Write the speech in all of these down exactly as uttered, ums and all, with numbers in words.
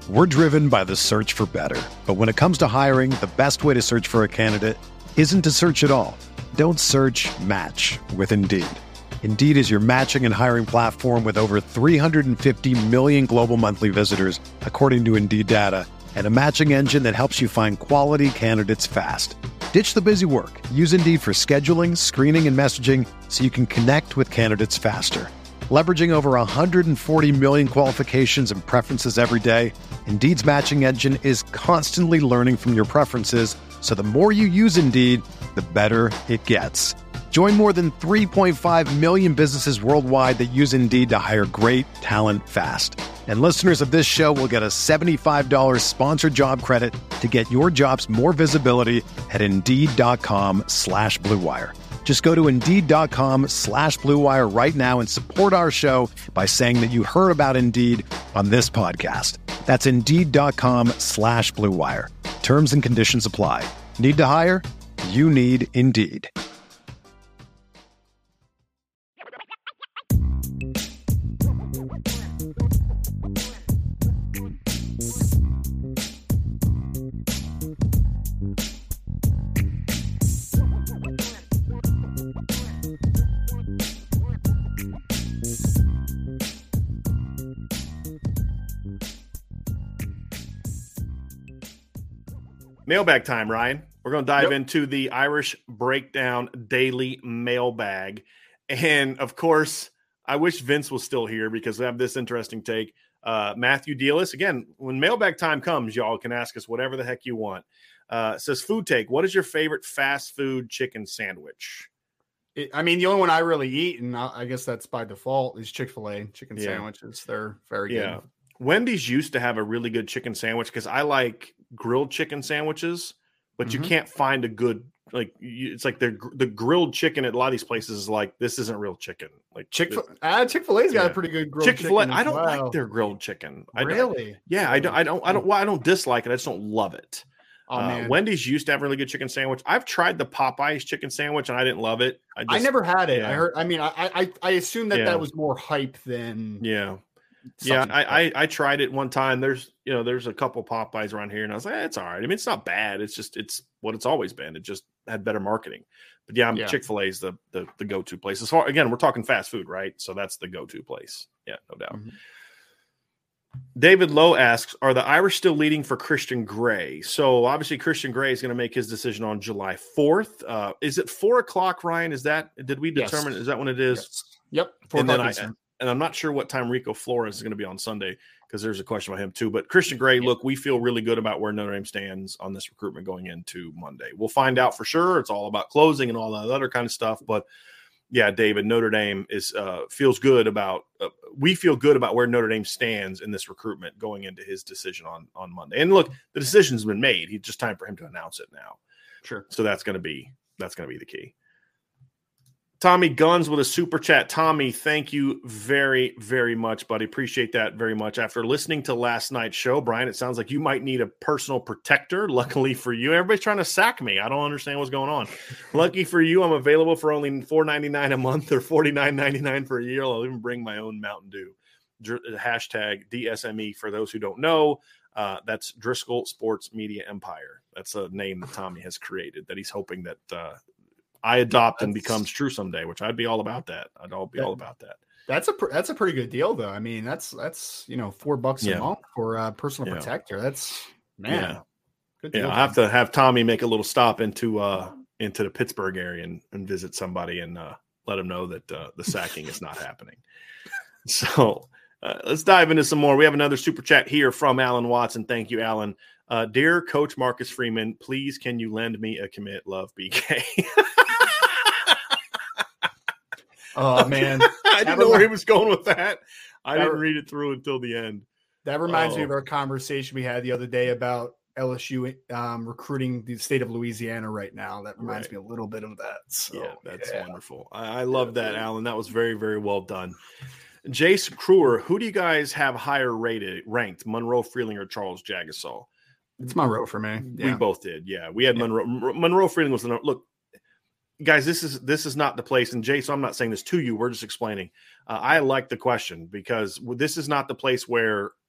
We're driven by the search for better. But when it comes to hiring, the best way to search for a candidate isn't to search at all. Don't search, match with Indeed. Indeed is your matching and hiring platform with over three hundred fifty million global monthly visitors, according to Indeed data, and a matching engine that helps you find quality candidates fast. Ditch the busy work. Use Indeed for scheduling, screening, and messaging so you can connect with candidates faster. Leveraging over one hundred forty million qualifications and preferences every day, Indeed's matching engine is constantly learning from your preferences, so the more you use Indeed, the better it gets. Join more than three point five million businesses worldwide that use Indeed to hire great talent fast. And listeners of this show will get a seventy-five dollars sponsored job credit to get your jobs more visibility at Indeed.com slash Blue Wire. Just go to Indeed.com slash Blue Wire right now and support our show by saying that you heard about Indeed on this podcast. That's Indeed.com slash Blue Wire. Terms and conditions apply. Need to hire? You need Indeed. Mailbag time, Ryan. We're going to dive yep. into the Irish Breakdown Daily Mailbag. And, of course, I wish Vince was still here because we have this interesting take. Uh, Matthew Dealis, again, when mailbag time comes, y'all can ask us whatever the heck you want. Uh, says, food take, what is your favorite fast food chicken sandwich? It, I mean, the only one I really eat, and I, I guess that's by default, is Chick-fil-A chicken Yeah. sandwiches. They're very Yeah. good. Wendy's used to have a really good chicken sandwich because I like grilled chicken sandwiches, but Mm-hmm. you can't find a good, like, you, it's like the the grilled chicken at a lot of these places is like, this isn't real chicken. Like Chick-fil- uh, Chick-fil-A's got Yeah. a pretty good grilled Chick-fil-A, chicken. I don't as well. like their grilled chicken. I don't- Really? yeah, I don't, I don't, I don't, well, I don't dislike it. I just don't love it. Oh, uh, man. Wendy's used to have a really good chicken sandwich. I've tried the Popeyes chicken sandwich and I didn't love it. I, just, I never had it. yeah. I heard. I mean, I I, I assume that Yeah. that was more hype than. Yeah. Yeah, something I, else. I I tried it one time. There's you know there's a couple Popeyes around here, and I was like, eh, it's all right. I mean, it's not bad. It's just it's what it's always been. It just had better marketing. But yeah, Yeah. Chick-fil-A is the the the go to place. As far again, we're talking fast food, right? So that's the go to place. Yeah, no doubt. Mhm. David Lowe asks, are the Irish still leading for Christian Gray? So obviously Christian Gray is going to make his decision on July fourth. Uh, is it four o'clock, Ryan? Is that did we Yes. determine? Is that when it is? Yes. Yep. Four And then o'clock I, Eastern. and I'm not sure what time Rico Flores is going to be on Sunday because there's a question about him too. But Christian Gray, look, we feel really good about where Notre Dame stands on this recruitment going into Monday. We'll find out for sure. It's all about closing and all that other kind of stuff. But yeah, David, Notre Dame is uh, feels good about. Uh, we feel good about where Notre Dame stands in this recruitment going into his decision on on Monday. And look, the decision's been made. It's just time for him to announce it now. Sure. So that's going to be that's going to be the key. Tommy Guns with a super chat. Tommy, thank you very, very much, buddy. Appreciate that very much. After listening to last night's show, Brian, it sounds like you might need a personal protector. Luckily for you, everybody's trying to sack me. I don't understand what's going on. Lucky for you, I'm available for only four ninety-nine a month or forty-nine ninety-nine for a year. I'll even bring my own Mountain Dew. Dr- hashtag D S M E for those who don't know. Uh, that's Driscoll Sports Media Empire. That's a name that Tommy has created that he's hoping that uh, I adopt and That's- becomes true someday, which I'd be all about that. I'd all be That- all about that. That's a pr- that's a pretty good deal, though. I mean, that's that's you know four bucks Yeah. a month for a personal Yeah. protector. That's man, Yeah. good Yeah, deal. I'll have to have Tommy make a little stop into uh into the Pittsburgh area and, and visit somebody and uh, let him know that uh, the sacking is not happening. So uh, let's dive into some more. We have another super chat here from Alan Watson. Thank you, Alan. Uh, dear Coach Marcus Freeman, please can you lend me a commit? Love, B K. Oh man, I didn't know where he was going with that. I That- didn't read it through until the end. that reminds me Oh. of our conversation we had the other day about L S U um, recruiting the state of Louisiana right now. That reminds Right. me a little bit of that. So, Yeah, that's yeah. wonderful. I, I love that, Alan. That was very, very well done. Jace Kruer, who do you guys have higher rated, ranked, Monroe Freeling or Charles Jagasol? It's Monroe for me. We Yeah. both did. Yeah, we had Yeah. Monroe. Monroe Freeling was the no- look. Guys, this is this is not the place. And Jace, I'm not saying this to you. We're just explaining. Uh, I like the question because this is not the place where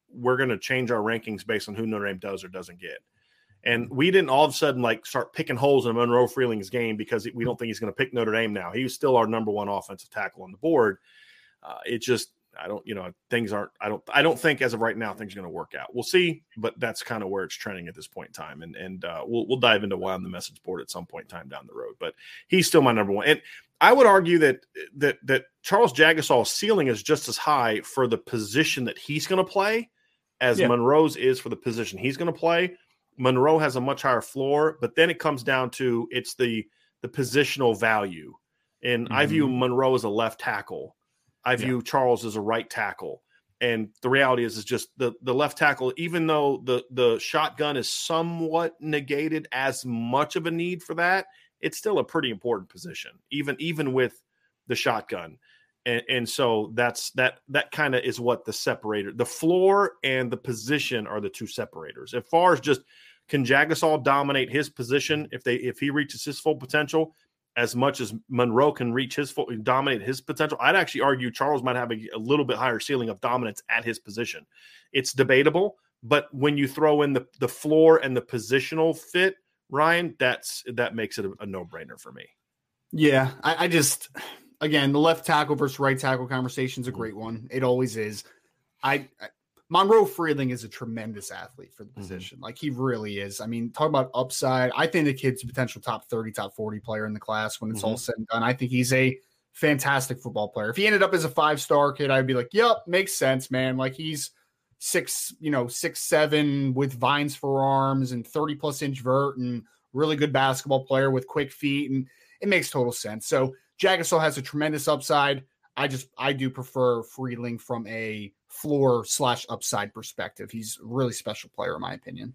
we're going to change our rankings based on who Notre Dame does or doesn't get. And we didn't all of a sudden like start picking holes in Monroe Freeling's game because we don't think he's going to pick Notre Dame now. He's still our number one offensive tackle on the board. Uh, it just, I don't, you know, things aren't, I don't, I don't think as of right now, things are going to work out. We'll see, but that's kind of where it's trending at this point in time. And, and uh, we'll, we'll dive into why on the message board at some point in time down the road, but he's still my number one. And I would argue that, that, that Charles Jagusah's ceiling is just as high for the position that he's going to play as yeah. Monroe's is for the position he's going to play. Monroe has a much higher floor, but then it comes down to it's the, the positional value. And mm-hmm. I view Monroe as a left tackle. I view yeah. Charles as a right tackle. And the reality is, is just the, the left tackle, even though the, the shotgun is somewhat negated as much of a need for that, it's still a pretty important position, even, even with the shotgun. And, and so that's, that, that kind of is what the separator, the floor and the position are the two separators. As far as just, can Jagusah dominate his position if they, if he reaches his full potential, as much as Monroe can reach his full, dominate his potential, I'd actually argue Charles might have a, a little bit higher ceiling of dominance at his position. It's debatable, but when you throw in the, the floor and the positional fit, Ryan, that's that makes it a, a no-brainer for me. Yeah, I, I just again the left tackle versus right tackle conversation is a great one. It always is. I, I Monroe Freeling is a tremendous athlete for the position. Mm-hmm. Like he really is. I mean, talk about upside. I think the kid's a potential top thirty, top forty player in the class when it's mm-hmm. all said and done. I think he's a fantastic football player. If he ended up as a five-star kid, I'd be like, yep, makes sense, man. Like he's six, you know, six, seven with vines for arms and thirty plus inch vert and really good basketball player with quick feet. And it makes total sense. So Jagusah has a tremendous upside. I just, I do prefer Freeling from a floor slash upside perspective. He's a really special player, in my opinion.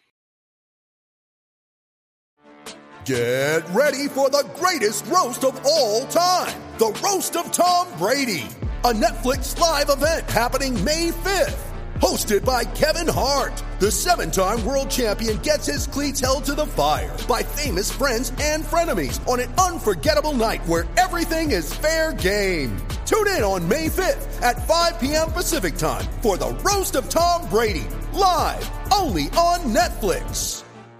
Get ready for the greatest roast of all time. The Roast of Tom Brady. A Netflix live event happening May fifth. Hosted by Kevin Hart. The seven-time world champion gets his cleats held to the fire by famous friends and frenemies on an unforgettable night where everything is fair game. Tune in on May fifth at five p.m. Pacific time for the Roast of Tom Brady. Live only on Netflix.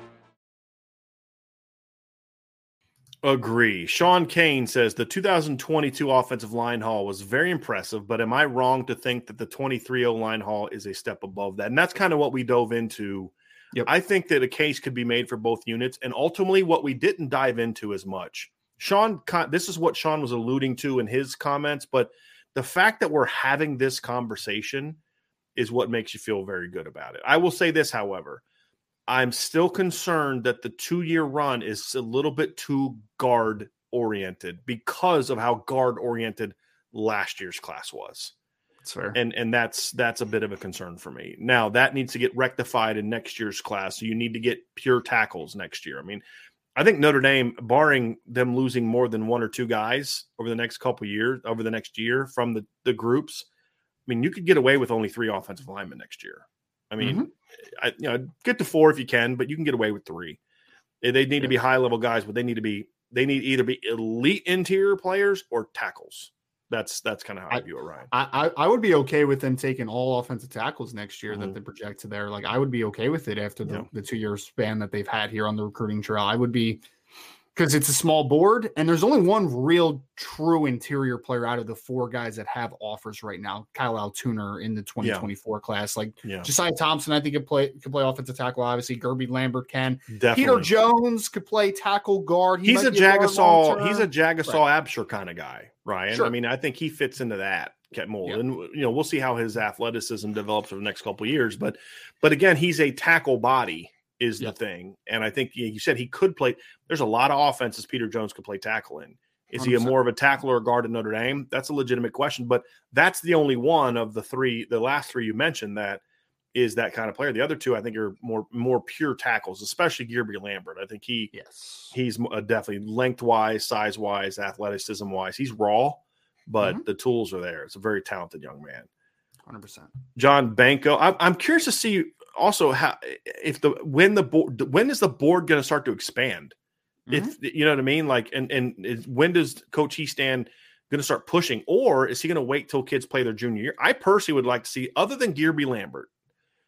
Agree. Sean Kane says the two thousand twenty-two offensive line haul was very impressive, but am I wrong to think that the twenty-three oh line haul is a step above that? And that's kind of what we dove into. Yep. I think that a case could be made for both units, and ultimately what we didn't dive into as much. Sean, this is what Sean was alluding to in his comments, but the fact that we're having this conversation is what makes you feel very good about it. I will say this, however. I'm still concerned that the two-year run is a little bit too guard-oriented because of how guard-oriented last year's class was. That's fair. And and that's that's a bit of a concern for me. Now, that needs to get rectified in next year's class, so you need to get pure tackles next year. I mean, I think Notre Dame, barring them losing more than one or two guys over the next couple of years, over the next year from the, the groups, I mean, you could get away with only three offensive linemen next year. I mean, mm-hmm. I, you know, get to four if you can, but you can get away with three. They need yeah. to be high level guys, but they need to be they need either be elite interior players or tackles. That's that's kind of how I, I view it, Ryan. I I would be okay with them taking all offensive tackles next year mm-hmm. that they project to there. Like I would be okay with it after the, yeah. the two year span that they've had here on the recruiting trail. I would be. Because it's a small board, and there's only one real true interior player out of the four guys that have offers right now. Kyle Altuner in the twenty twenty-four yeah. class. Like yeah. Josiah Thompson, I think could play could play offensive tackle. Obviously, Gerby Lambert can. Definitely. Peter Jones could play tackle guard. He he's, a Jagusah, he's a Jagusah right. Absher kind of guy, Ryan. Sure. I mean, I think he fits into that mold. Yeah. And you know, we'll see how his athleticism develops over the next couple of years. But but again, he's a tackle body. Is the yep. thing. And I think you said he could play. There's a lot of offenses Peter Jones could play tackle in. Is one hundred percent. He a more of a tackler or guard at Notre Dame? That's a legitimate question, but that's the only one of the three, the last three you mentioned that is that kind of player. The other two, I think, are more more pure tackles, especially Gerby Lambert. I think he yes. he's definitely lengthwise, size-wise, athleticism-wise. He's raw, but mm-hmm. the tools are there. It's a very talented young man. one hundred percent. John Banco. I'm, I'm curious to see also how if the when the board when is the board going to start to expand? Mm-hmm. If you know what I mean, like and and is, when does Coach Hiestand going to start pushing, or is he going to wait till kids play their junior year? I personally would like to see, other than Gerby Lambert,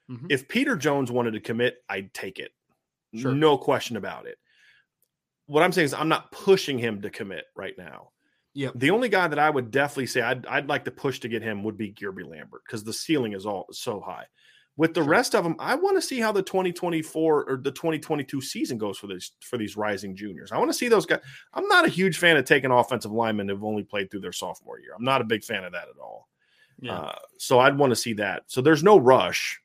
Mm-hmm. If Peter Jones wanted to commit, I'd take it. Sure. No question about it. What I'm saying is I'm not pushing him to commit right now. Yeah. The only guy that I would definitely say I'd, I'd like to push to get him would be Gilby Lambert because the ceiling is all so high. With the sure. rest of them, I want to see how the twenty twenty-four or the twenty twenty-two season goes for these for these rising juniors. I want to see those guys. I'm not a huge fan of taking offensive linemen who've only played through their sophomore year. I'm not a big fan of that at all. Yeah. Uh, so I'd want to see that. So there's no rush,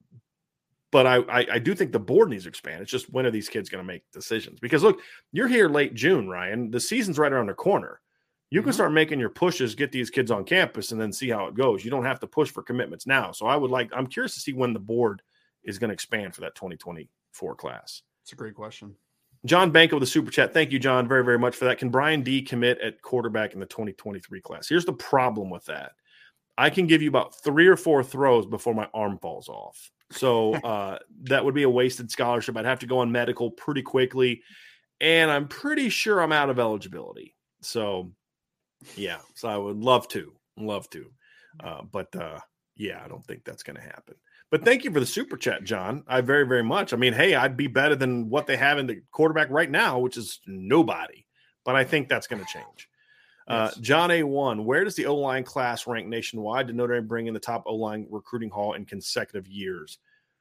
but I, I I do think the board needs to expand. It's just when are these kids going to make decisions? Because look, you're here late June, Ryan. The season's right around the corner. You can mm-hmm. start making your pushes, get these kids on campus, and then see how it goes. You don't have to push for commitments now. So I would like – I'm curious to see when the board is going to expand for that twenty twenty-four class. It's a great question. John Banko with the Super Chat. Thank you, John, very, very much for that. Can Brian D. commit at quarterback in the twenty twenty-three class? Here's the problem with that. I can give you about three or four throws before my arm falls off. So uh, that would be a wasted scholarship. I'd have to go on medical pretty quickly, and I'm pretty sure I'm out of eligibility. So – yeah, so I would love to, love to. Uh, but, uh, yeah, I don't think that's going to happen. But thank you for the Super Chat, John. I very, very much. I mean, hey, I'd be better than what they have in the quarterback right now, which is nobody. But I think that's going to change. Uh, yes. John A one, where does the O-line class rank nationwide? Did Notre Dame bring in the top O-line recruiting haul in consecutive years?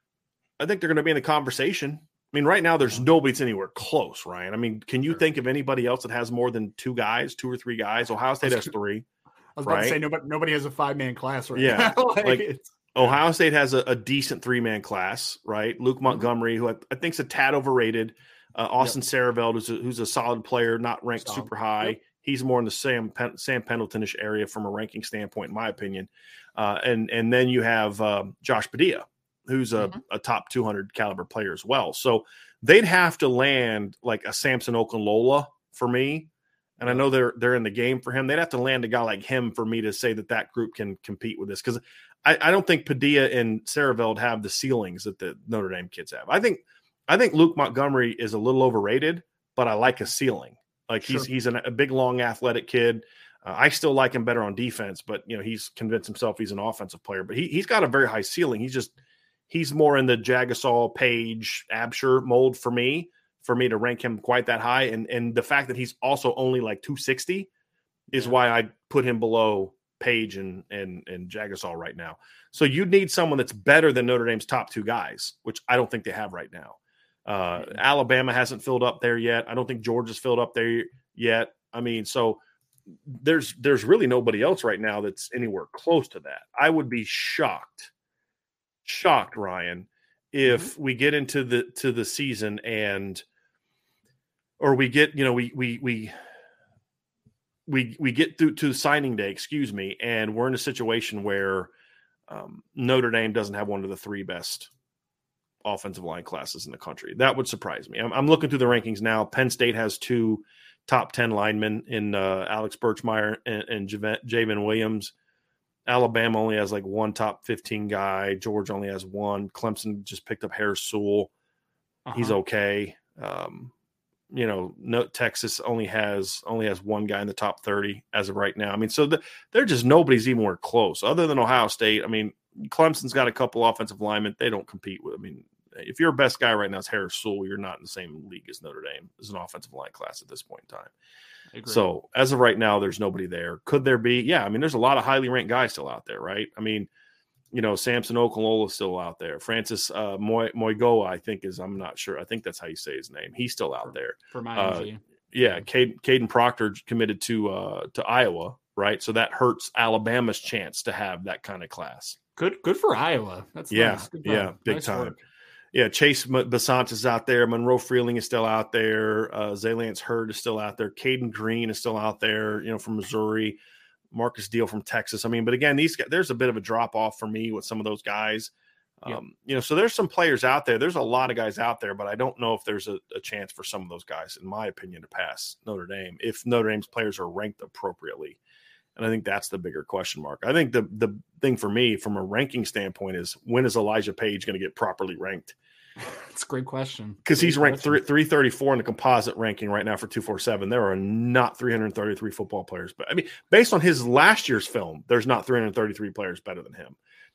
I think they're going to be in the conversation. I mean, right now, there's nobody that's anywhere close, Ryan. I mean, can you sure. think of anybody else that has more than two guys, two or three guys? Ohio State has three. I was about right? to say nobody, nobody has a five-man class right yeah. now. like, like Ohio State has a, a decent three-man class, right? Luke Montgomery, who I, I think is a tad overrated. Uh, Austin yep. Sareveld, who's a, who's a solid player, not ranked solid. super high. Yep. He's more in the Sam Pen- Sam Pendleton-ish area from a ranking standpoint, in my opinion. Uh, and and then you have um, Josh Padilla, who's a, mm-hmm. a top two hundred caliber player as well. So they'd have to land like a Samson Okunlola for me. And I know they're they're in the game for him. They'd have to land a guy like him for me to say that that group can compete with this. Because I, I don't think Padilla and Sareveld have the ceilings that the Notre Dame kids have. I think I think Luke Montgomery is a little overrated, but I like his ceiling. Like he's sure. he's an, a big, long, athletic kid. Uh, I still like him better on defense, but you know he's convinced himself he's an offensive player. But he he's got a very high ceiling. He's just he's more in the Jagasol, Page, Absher mold for me, for me to rank him quite that high. And and the fact that he's also only like two sixty is yeah. why I put him below Page and and and Jagasol right now. So you'd need someone that's better than Notre Dame's top two guys, which I don't think they have right now. Uh, mm-hmm. Alabama hasn't filled up there yet. I don't think Georgia's filled up there yet. I mean, so there's there's really nobody else right now that's anywhere close to that. I would be shocked. shocked Ryan if mm-hmm. we get into the to the season and or we get you know we we we we we get through to signing day excuse me and we're in a situation where um, Notre Dame doesn't have one of the three best offensive line classes in the country. That would surprise me. I'm, I'm looking through the rankings now. Penn State has two top ten linemen in uh, Alex Birchmeyer and, and Javen Williams. Alabama only has like one top fifteen guy. Georgia only has one. Clemson just picked up Harris Sewell. Uh-huh. He's okay. Um, you know, no, Texas only has only has one guy in the top thirty as of right now. I mean, so the, they're just nobody's anywhere close other than Ohio State. I mean, Clemson's got a couple offensive linemen. They don't compete with. I mean, if your best guy right now is Harris Sewell, you're not in the same league as Notre Dame as an offensive line class at this point in time. So as of right now, there's nobody there. Could there be? Yeah. I mean, there's a lot of highly ranked guys still out there, right? I mean, you know, Samson Okunlola is still out there. Francis uh, Moy- Moigoa, I think is, I'm not sure. I think that's how you say his name. He's still out for, there. For my uh, yeah. Caden, Caden Proctor committed to uh, to Iowa, right? So that hurts Alabama's chance to have that kind of class. Good, good for Iowa. That's yeah, nice. Good yeah, big nice time. Work. Yeah, Chase Basant is out there. Monroe Freeling is still out there. Uh, Zalance Hurd is still out there. Caden Green is still out there, you know, from Missouri. Marcus Deal from Texas. I mean, but again, these guys, there's a bit of a drop off for me with some of those guys. Um, yeah. You know, so there's some players out there. There's a lot of guys out there, but I don't know if there's a, a chance for some of those guys, in my opinion, to pass Notre Dame if Notre Dame's players are ranked appropriately. And I think that's the bigger question mark. I think the the thing for me from a ranking standpoint is when is Elijah Page going to get properly ranked? That's a great question. Because he's ranked three, three thirty-four in the composite ranking right now for two forty-seven. There are not three hundred thirty-three football players. But I mean, based on his last year's film, there's not three hundred thirty-three players better than him.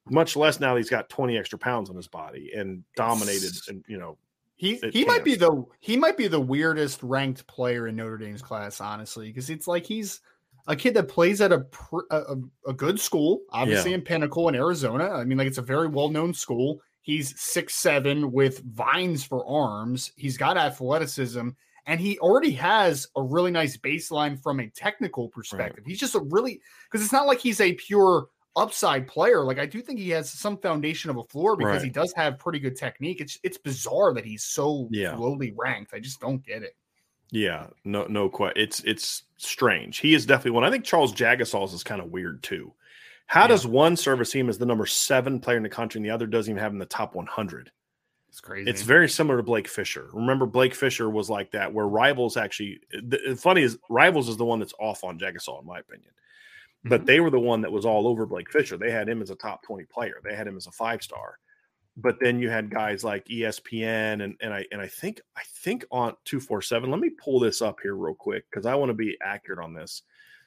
much less now that he's got twenty extra pounds on his body and dominated. And you know, he he might be the he might be the weirdest ranked player in Notre Dame's class, honestly, because it's like he's a kid that plays at a pr- a, a good school, obviously yeah. in Pinnacle in Arizona. I mean, like it's a very well known school. He's six seven with vines for arms. He's got athleticism, and he already has a really nice baseline from a technical perspective. Right. He's just a really because it's not like he's a pure upside player. Like I do think he has some foundation of a floor because right. he does have pretty good technique. It's it's bizarre that he's so yeah. lowly ranked. I just don't get it. Yeah, no, no, quite. It's it's strange. He is definitely one. I think Charles Jagasaws is kind of weird too. How yeah. does one service him as the number seven player in the country and the other doesn't even have him in the top one hundred? It's crazy. It's very similar to Blake Fisher. Remember, Blake Fisher was like that, where Rivals actually. The funny is, Rivals is the one that's off on Jagasaw, in my opinion. Mm-hmm. But they were the one that was all over Blake Fisher. They had him as a top twenty player. They had him as a five star. But then you had guys like E S P N and and I and I think I think on two forty-seven. Let me pull this up here real quick because I want to be accurate on this.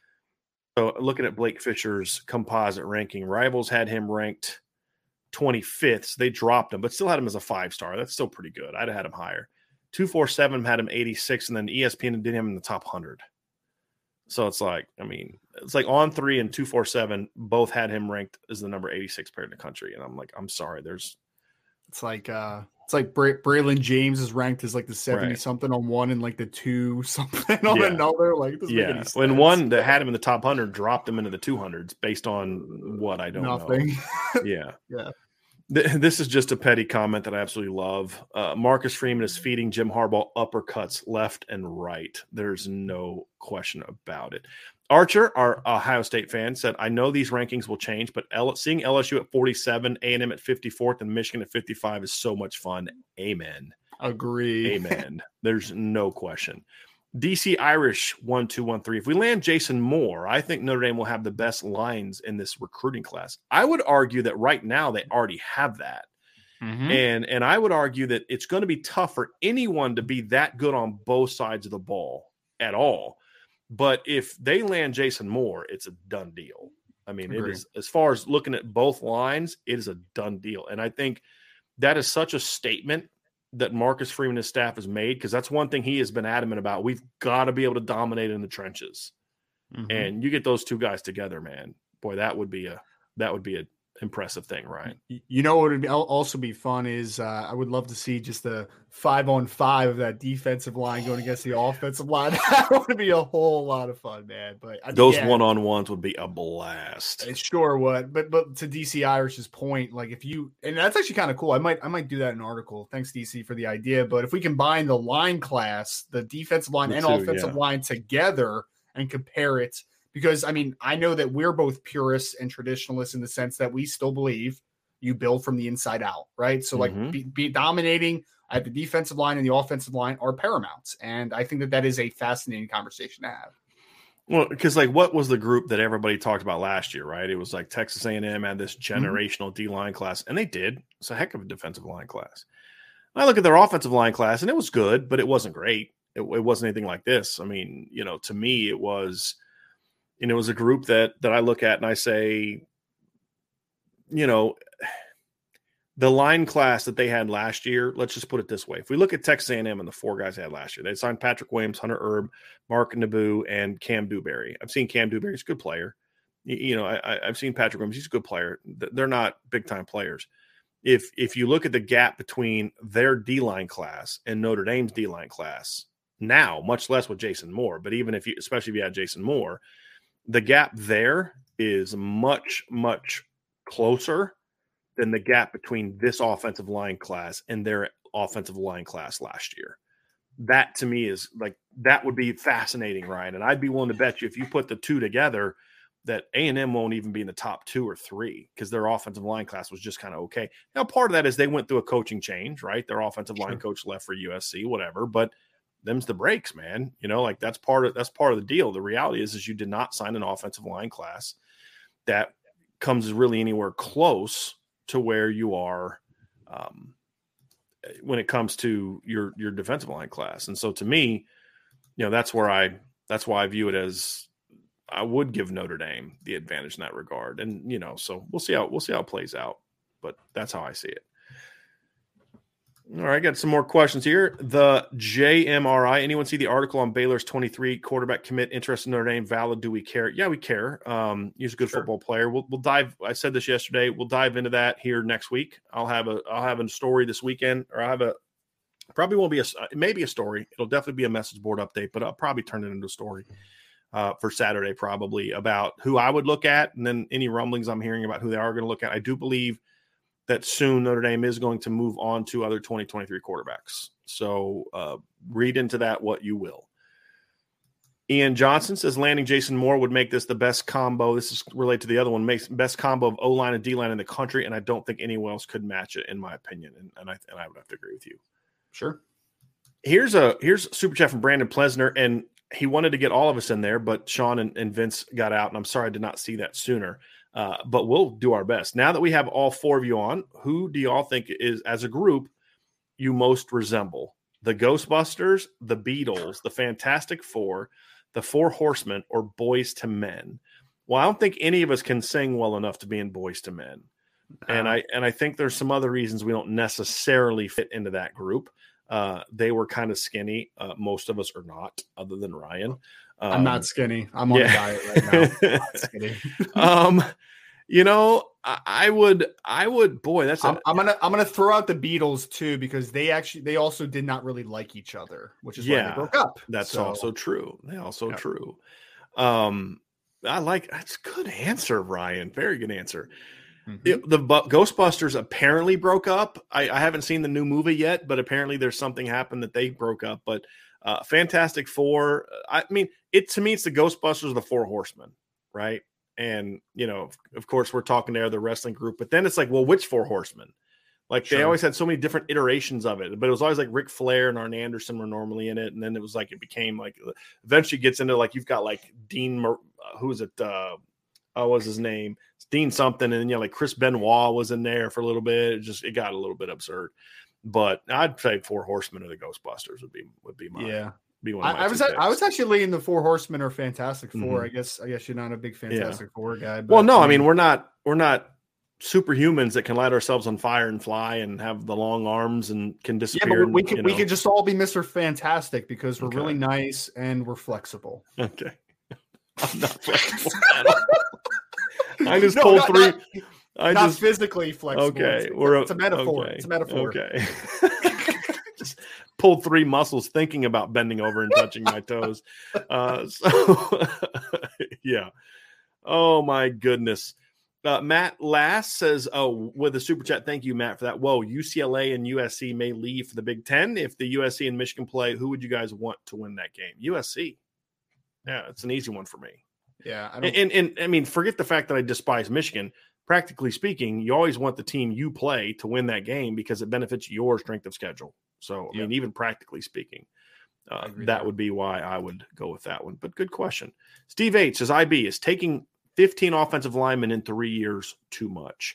So looking at Blake Fisher's composite ranking, Rivals had him ranked twenty-fifth. So they dropped him, but still had him as a five star. That's still pretty good. I'd have had him higher. two forty-seven had him eighty-six, and then E S P N did him in the top one hundred. So it's like, I mean, it's like On three and two forty-seven both had him ranked as the number eighty-six player in the country. And I'm like, I'm sorry, there's. It's like uh, it's like Bra- Braylon James is ranked as like the seventy right. something on one and like the two something on yeah. another. Like, it yeah, when one that had him in the top hundred dropped him into the two hundreds based on what I don't Nothing. know. Yeah, yeah. This is just a petty comment that I absolutely love. Uh, Marcus Freeman is feeding Jim Harbaugh uppercuts left and right. There's no question about it. Archer, our Ohio State fan, said, I know these rankings will change, but L- seeing L S U at forty-seven, A and M at fifty-fourth, and Michigan at fifty-five is so much fun. Amen. Agree. Amen. There's no question. D C Irish one two one three. If we land Jason Moore, I think Notre Dame will have the best lines in this recruiting class. I would argue that right now they already have that. Mm-hmm. And, and I would argue that it's going to be tough for anyone to be that good on both sides of the ball at all. But if they land Jason Moore, it's a done deal. I mean, Agreed. It is, as far as looking at both lines, it is a done deal. And I think that is such a statement that Marcus Freeman and his staff has made, because that's one thing he has been adamant about. We've got to be able to dominate in the trenches. Mm-hmm. And you get those two guys together, man. Boy, that would be a that would be a impressive thing, Ryan. You know what would also be fun is uh, I would love to see just the five on five of that defensive line going against the offensive line. That would be a whole lot of fun, man. But I mean, those yeah, one on ones would be a blast. It sure would. But but to D C Irish's point, like if you and that's actually kind of cool. I might I might do that in an article. Thanks, D C, for the idea. But if we combine the line class, the defensive line Me and too, offensive yeah. line together and compare it. Because, I mean, I know that we're both purists and traditionalists in the sense that we still believe you build from the inside out, right? So, like, mm-hmm. be, be dominating at the defensive line and the offensive line are paramount. And I think that that is a fascinating conversation to have. Well, because, like, what was the group that everybody talked about last year, right? It was like Texas A and M had this generational mm-hmm. D-line class, and they did. It's a heck of a defensive line class. I look at their offensive line class, and it was good, but it wasn't great. It, it wasn't anything like this. I mean, you know, to me, it was – and it was a group that that I look at and I say, you know, the line class that they had last year, let's just put it this way. If we look at Texas A and M and the four guys they had last year, they signed Patrick Williams, Hunter Erb, Mark Naboo, and Cam Dewberry. I've seen Cam Dewberry. He's a good player. You, you know, I, I've seen Patrick Williams. He's a good player. They're not big-time players. If, if you look at the gap between their D-line class and Notre Dame's D-line class now, much less with Jason Moore, but even if you, especially if you had Jason Moore, the gap there is much, much closer than the gap between this offensive line class and their offensive line class last year. That to me is like, that would be fascinating, Ryan. And I'd be willing to bet you if you put the two together that A and M won't even be in the top two or three because their offensive line class was just kind of okay. Now, part of that is they went through a coaching change, right? Their offensive line sure. coach left for U S C, whatever, but them's the breaks, man. You know, like that's part of that's part of the deal. The reality is, is you did not sign an offensive line class that comes really anywhere close to where you are um, when it comes to your your defensive line class. And so, to me, you know, that's where I that's why I view it as I would give Notre Dame the advantage in that regard. And, you know, so we'll see how we'll see how it plays out. But that's how I see it. All right, got some more questions here. The J M R I. Anyone see the article on Baylor's twenty-three quarterback commit interest in Notre Dame? Valid? Do we care? Yeah, we care. Um, he's a good sure. football player. We'll we'll dive. I said this yesterday. We'll dive into that here next week. I'll have a I'll have a story this weekend, or I have a probably won't be a maybe a story. It'll definitely be a message board update, but I'll probably turn it into a story uh, for Saturday, probably about who I would look at, and then any rumblings I'm hearing about who they are going to look at. I do believe that soon Notre Dame is going to move on to other twenty twenty-three quarterbacks. So uh, read into that what you will. Ian Johnson says landing Jason Moore would make this the best combo. This is related to the other one. Makes best combo of O-line and D-line in the country, and I don't think anyone else could match it, in my opinion. And, and, I, and I would have to agree with you. Sure. Here's a here's a super chat from Brandon Plesner, and he wanted to get all of us in there, but Sean and, and Vince got out, and I'm sorry I did not see that sooner. Uh, but we'll do our best. Now that we have all four of you on, who do y'all think is, as a group, you most resemble? The Ghostbusters, the Beatles, the Fantastic Four, the Four Horsemen, or Boys to Men? Well, I don't think any of us can sing well enough to be in Boys to Men. No. And I and I think there's some other reasons we don't necessarily fit into that group. Uh, they were kind of skinny. Uh, most of us are not, other than Ryan. Um, I'm not skinny. I'm on yeah. a diet right now. I'm not skinny. um, you know, I, I would, I would, boy, that's. I'm, a, I'm gonna, I'm gonna throw out the Beatles too, because they actually, they also did not really like each other, which is yeah, why they broke up. That's so, also true. They also yeah. true. Um, I like. That's a good answer, Ryan. Very good answer. Mm-hmm. It, the Ghostbusters apparently broke up. I, I haven't seen the new movie yet, but apparently there's something happened that they broke up. But uh, Fantastic Four, I mean, it to me, it's the Ghostbusters, the Four Horsemen, right? And, you know, of, of course, we're talking there, the wrestling group. But then it's like, well, which Four Horsemen? Like, sure. They always had so many different iterations of it. But it was always like Ric Flair and Arn Anderson were normally in it. And then it was like, it became like, eventually gets into like, you've got like Dean, uh, who is it? Uh, what was his name? It's Dean something. And then, you know, like Chris Benoit was in there for a little bit. It just, it got a little bit absurd. But I'd say Four Horsemen or the Ghostbusters would be, would be my, yeah. be one of my I, I was, I was actually leaning the Four Horsemen or Fantastic Four. Mm-hmm. I guess, I guess you're not a big Fantastic yeah. Four guy. But, well, no, I mean, we're not, we're not superhumans that can light ourselves on fire and fly and have the long arms and can disappear. Yeah, but we, we and, could, you we know. could just all be Mister Fantastic because we're okay. really nice and we're flexible. Okay. I'm not flexible at all. I just no, pulled not, three. Not, I not just physically flexible. Okay, it's, we're it's a metaphor. Okay. It's a metaphor. Okay. Just pulled three muscles thinking about bending over and touching my toes. Uh, so yeah. Oh my goodness. Uh, Matt Lass says, "Oh, with a super chat, thank you, Matt, for that." Whoa, U C L A and U S C may leave for the Big Ten if the U S C and Michigan play. Who would you guys want to win that game? U S C. Yeah, it's an easy one for me. Yeah, I don't... and, and and I mean, forget the fact that I despise Michigan. Practically speaking, you always want the team you play to win that game because it benefits your strength of schedule. So, I yep. mean, even practically speaking, uh, that there. would be why I would go with that one. But good question. Steve H says, I B is taking fifteen offensive linemen in three years too much.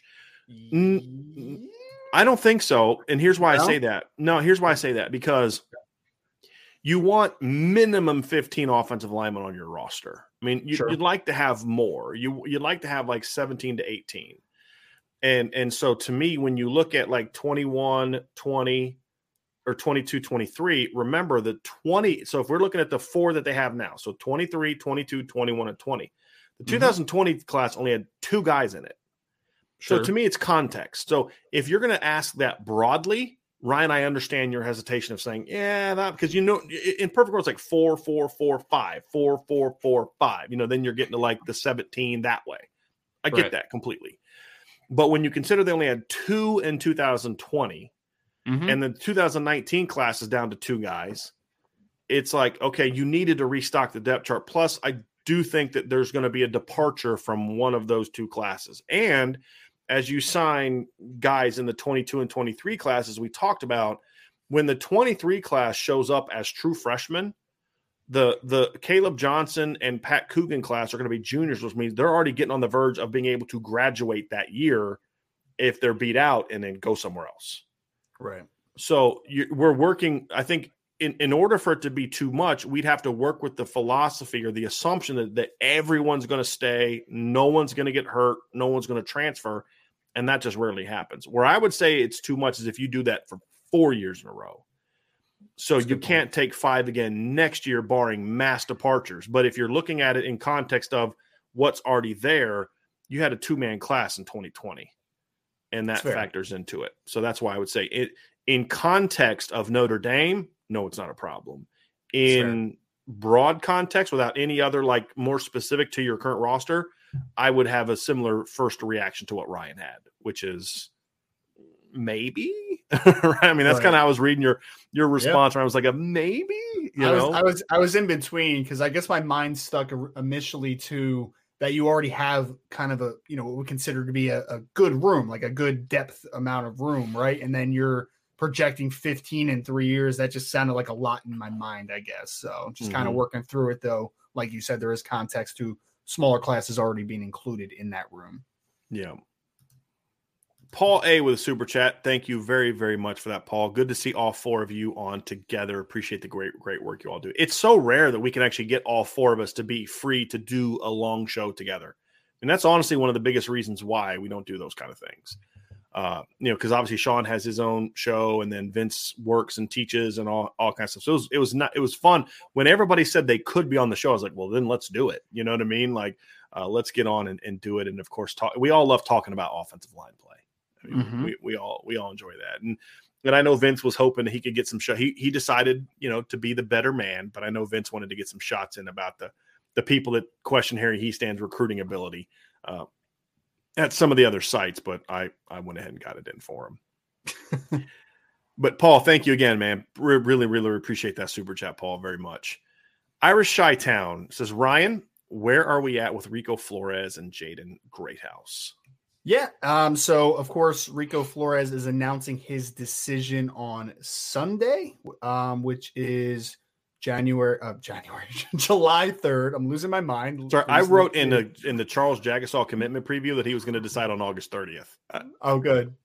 Mm, I don't think so. And here's why no? I say that. No, here's why I say that. Because you want minimum fifteen offensive linemen on your roster. I mean, you, sure. you'd like to have more. You, you'd like to have like seventeen to eighteen. And, and so to me, when you look at like twenty-one, twenty, or twenty-two, twenty-three, remember the twenty. So if we're looking at the four that they have now, so twenty-three, twenty-two, twenty-one, and twenty, the mm-hmm. twenty twenty class only had two guys in it. Sure. So to me, it's context. So if you're going to ask that broadly, Ryan, I understand your hesitation of saying, yeah, that because, you know, in perfect world, it's like four, four, four, five, four, four, four, five. You know, then you're getting to like the seventeen that way. I get right. that completely. But when you consider they only had two in two thousand twenty, mm-hmm. and the two thousand nineteen class is down to two guys, it's like, okay, you needed to restock the depth chart. Plus, I do think that there's going to be a departure from one of those two classes. And as you sign guys in the twenty-two and twenty-three classes we talked about, when the twenty-three class shows up as true freshmen, the the Caleb Johnson and Pat Coogan class are going to be juniors, which means they're already getting on the verge of being able to graduate that year if they're beat out and then go somewhere else. Right. So you, we're working, I think, in, in order for it to be too much, we'd have to work with the philosophy or the assumption that, that everyone's going to stay, no one's going to get hurt, no one's going to transfer, and that just rarely happens. Where I would say it's too much is if you do that for four years in a row. So you can't take five again next year, barring mass departures. But if you're looking at it in context of what's already there, you had a two-man class in twenty twenty, and that factors into it. So that's why I would say it in context of Notre Dame, no, it's not a problem. In broad context, without any other, like, more specific to your current roster, I would have a similar first reaction to what Ryan had, which is maybe. I mean, that's right. Kind of how I was reading your your response. Yep. Where I was like, a maybe. You I know, was I was I was in between because I guess my mind stuck initially to that you already have kind of a, you know, what we consider to be a, a good room, like a good depth amount of room, right? And then you're projecting fifteen in three years. That just sounded like a lot in my mind, I guess. So just mm-hmm. kind of working through it, though. Like you said, there is context to smaller classes already being included in that room. Yeah. Paul A with a super chat. Thank you very, very much for that, Paul. Good to see all four of you on together. Appreciate the great, great work you all do. It's so rare that we can actually get all four of us to be free to do a long show together. And that's honestly one of the biggest reasons why we don't do those kind of things. Uh, you know, because obviously Sean has his own show, and then Vince works and teaches and all, all kinds of stuff. So it was, it was not, it was fun when everybody said they could be on the show. I was like, well, then let's do it. You know what I mean? Like, uh, let's get on and, and do it. And of course, talk, we all love talking about offensive line play. I mean, mm-hmm. we, we all, we all enjoy that. And, and I know Vince was hoping he could get some show. He, he decided, you know, to be the better man, but I know Vince wanted to get some shots in about the, the people that question Harry Hiestan's recruiting ability. Uh, at some of the other sites, but I, I went ahead and got it in for him. But Paul, thank you again, man. Re- really, really appreciate that super chat, Paul, very much. Irish Chi-Town says, Ryan, where are we at with Rico Flores and Jaden Greathouse? Yeah. Um, so of course, Rico Flores is announcing his decision on Sunday, um, which is January of uh, January, July third. I'm losing my mind. Sorry, I wrote in the in the Charles Jagasaw commitment preview that he was going to decide on August thirtieth. Oh, good.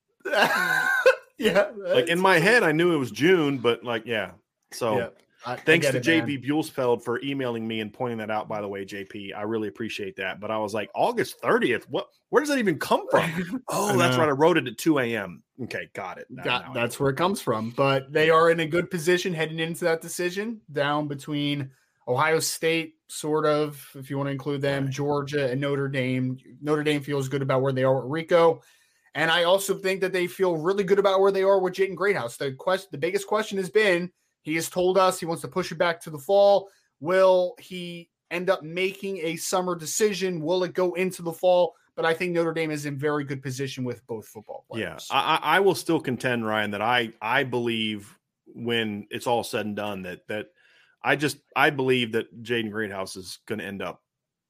Yeah, like in my head, I knew it was June, but like, yeah. So yeah, I, thanks I to it, J P Buelsfeld for emailing me and pointing that out. By the way, J P, I really appreciate that. But I was like, August thirtieth. What? Where does that even come from? Oh, that's right. I wrote it at two a.m. Okay, got it. Now, got, now that's where it comes from. But they are in a good position heading into that decision, down between Ohio State, sort of, if you want to include them, right. Georgia, and Notre Dame. Notre Dame feels good about where they are with Rico. And I also think that they feel really good about where they are with Jaden Greathouse. The question, the biggest question has been, he has told us he wants to push it back to the fall. Will he end up making a summer decision? Will it go into the fall? But I think Notre Dame is in very good position with both football players. Yeah, I, I will still contend, Ryan, that I I believe when it's all said and done that that I just I believe that Jaden Greathouse is going to end up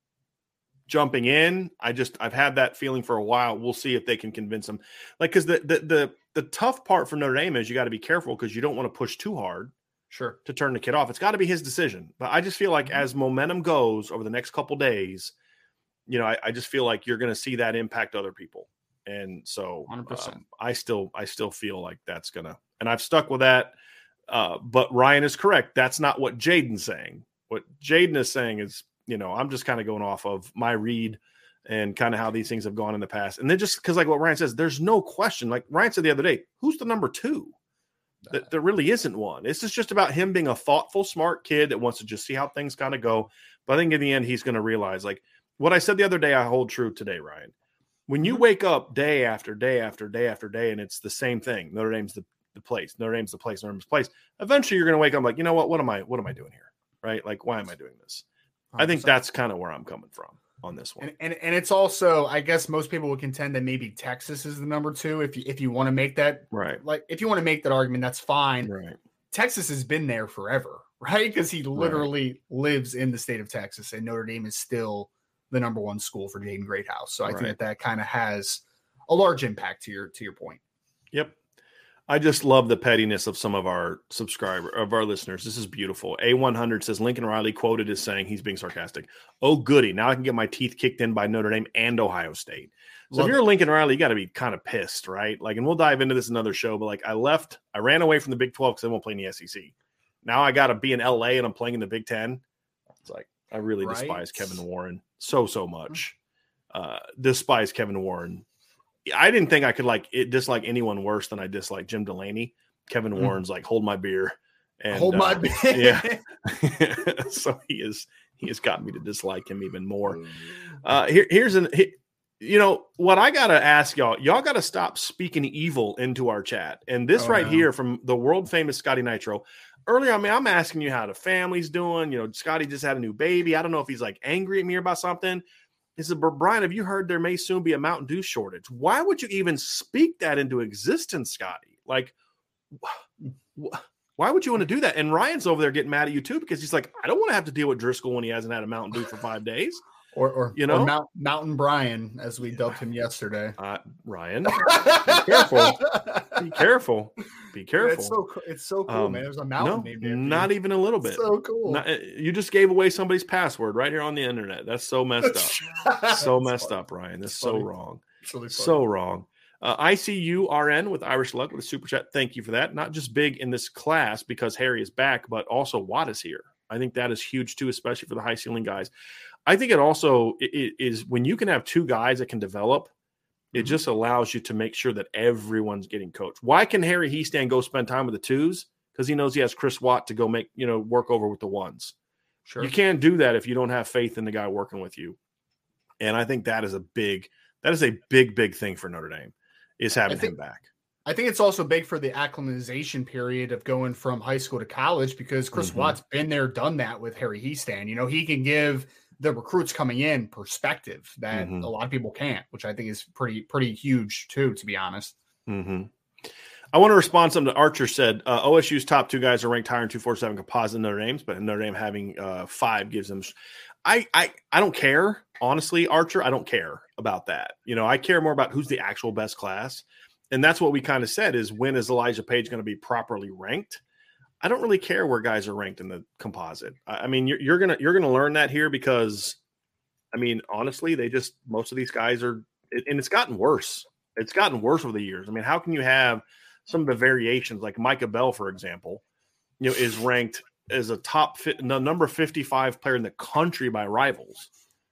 jumping in. I just I've had that feeling for a while. We'll see if they can convince him. Like, because the the the the tough part for Notre Dame is you got to be careful because you don't want to push too hard. Sure. To turn the kid off. It's got to be his decision. But I just feel like as momentum goes over the next couple days, you know, I, I just feel like you're going to see that impact other people. And so one hundred percent. Um, I still I still feel like that's going to – and I've stuck with that. Uh, but Ryan is correct. That's not what Jaden's saying. What Jaden is saying is, you know, I'm just kind of going off of my read and kind of how these things have gone in the past. And then just because like what Ryan says, there's no question. Like Ryan said the other day, who's the number two? That there really isn't one. This is just about him being a thoughtful, smart kid that wants to just see how things kind of go. But I think in the end, he's going to realize, like what I said the other day, I hold true today, Ryan. When you wake up day after day after day after day, and it's the same thing, Notre Dame's the, the place, Notre Dame's the place, Notre Dame's the place. Eventually, you're going to wake up like, you know what? What am I? What am I doing here? Right? Like, why am I doing this? one hundred percent. I think that's kind of where I'm coming from on this one. And, and and it's also, I guess most people would contend that maybe Texas is the number two. If you, if you want to make that, right. Like if you want to make that argument, that's fine. Right. Texas has been there forever, right? Because he literally right. lives in the state of Texas, and Notre Dame is still the number one school for Jaden Greathouse. So I right. think that that kind of has a large impact to your, to your point. Yep. I just love the pettiness of some of our subscriber of our listeners. This is beautiful. A one hundred says Lincoln Riley quoted as saying he's being sarcastic. Oh, goody. Now I can get my teeth kicked in by Notre Dame and Ohio State. So love if you're it. Lincoln Riley, you got to be kind of pissed, right? Like, and we'll dive into this another show, but like I left, I ran away from the Big twelve because they won't play in the S E C. Now I got to be in L A and I'm playing in the Big Ten. It's like, I really Right. despise Kevin Warren so, so much. Uh, despise Kevin Warren. I didn't think I could like it, dislike anyone worse than I dislike Jim Delaney. Kevin Mm. Warren's like, hold my beer. And, Hold my uh, beer. Yeah. So he is, he has got me to dislike him even more. Uh, here, here's an, he, you know, what I got to ask y'all, y'all got to stop speaking evil into our chat. And this Oh, right no. here from the world famous Scotty Nitro. Earlier, I mean, I'm asking you how the family's doing. You know, Scotty just had a new baby. I don't know if he's like angry at me about something. He said, but Brian, have you heard there may soon be a Mountain Dew shortage? Why would you even speak that into existence, Scotty? Like, wh- why would you want to do that? And Ryan's over there getting mad at you too, because he's like, I don't want to have to deal with Driscoll when he hasn't had a Mountain Dew for five days. Or, or You know? or Mount, Mountain Brian, as we dubbed him yesterday. Uh, Ryan, be careful. Be careful. Be careful. It's so co- it's so cool, Um, man. There's a mountain no, named after not you. even a little bit. So cool. Not- you just gave away somebody's password right here on the internet. That's so messed up. So That's messed funny. up, Ryan. That's It's so funny. wrong. It's really funny. So wrong. Uh, I C U R N with Irish Luck with a super chat. Thank you for that. Not just big in this class because Harry is back, but also Watt is here. I think that is huge too, especially for the high ceiling guys. I think it also it, it is when you can have two guys that can develop, it Mhm. just allows you to make sure that everyone's getting coached. Why can Harry Heastan go spend time with the twos? Because he knows he has Chris Watt to go make, you know, work over with the ones. Sure. You can't do that if you don't have faith in the guy working with you. And I think that is a big, that is a big, big thing for Notre Dame is having think- him back. I think it's also big for the acclimatization period of going from high school to college because Chris Mhm. Watt's been there, done that with Harry Heastan. You know, he can give the recruits coming in perspective that Mhm. a lot of people can't, which I think is pretty, pretty huge too, to be honest. Mm-hmm. I want to respond to something that Archer said. Uh, O S U's top two guys are ranked higher in two forty-seven composite than Notre Dame's, but Notre Dame having uh, five gives them. I, I I don't care, honestly, Archer. I don't care about that. You know, I care more about who's the actual best class, and that's what we kind of said is when is Elijah Page going to be properly ranked? I don't really care where guys are ranked in the composite. I, I mean, you're, you're gonna you're gonna learn that here because, I mean, honestly, they just most of these guys are, and it's gotten worse. It's gotten worse over the years. I mean, how can you have some of the variations, like Micah Bell, for example, you know, is ranked as a top fi- no, number fifty-five player in the country by Rivals,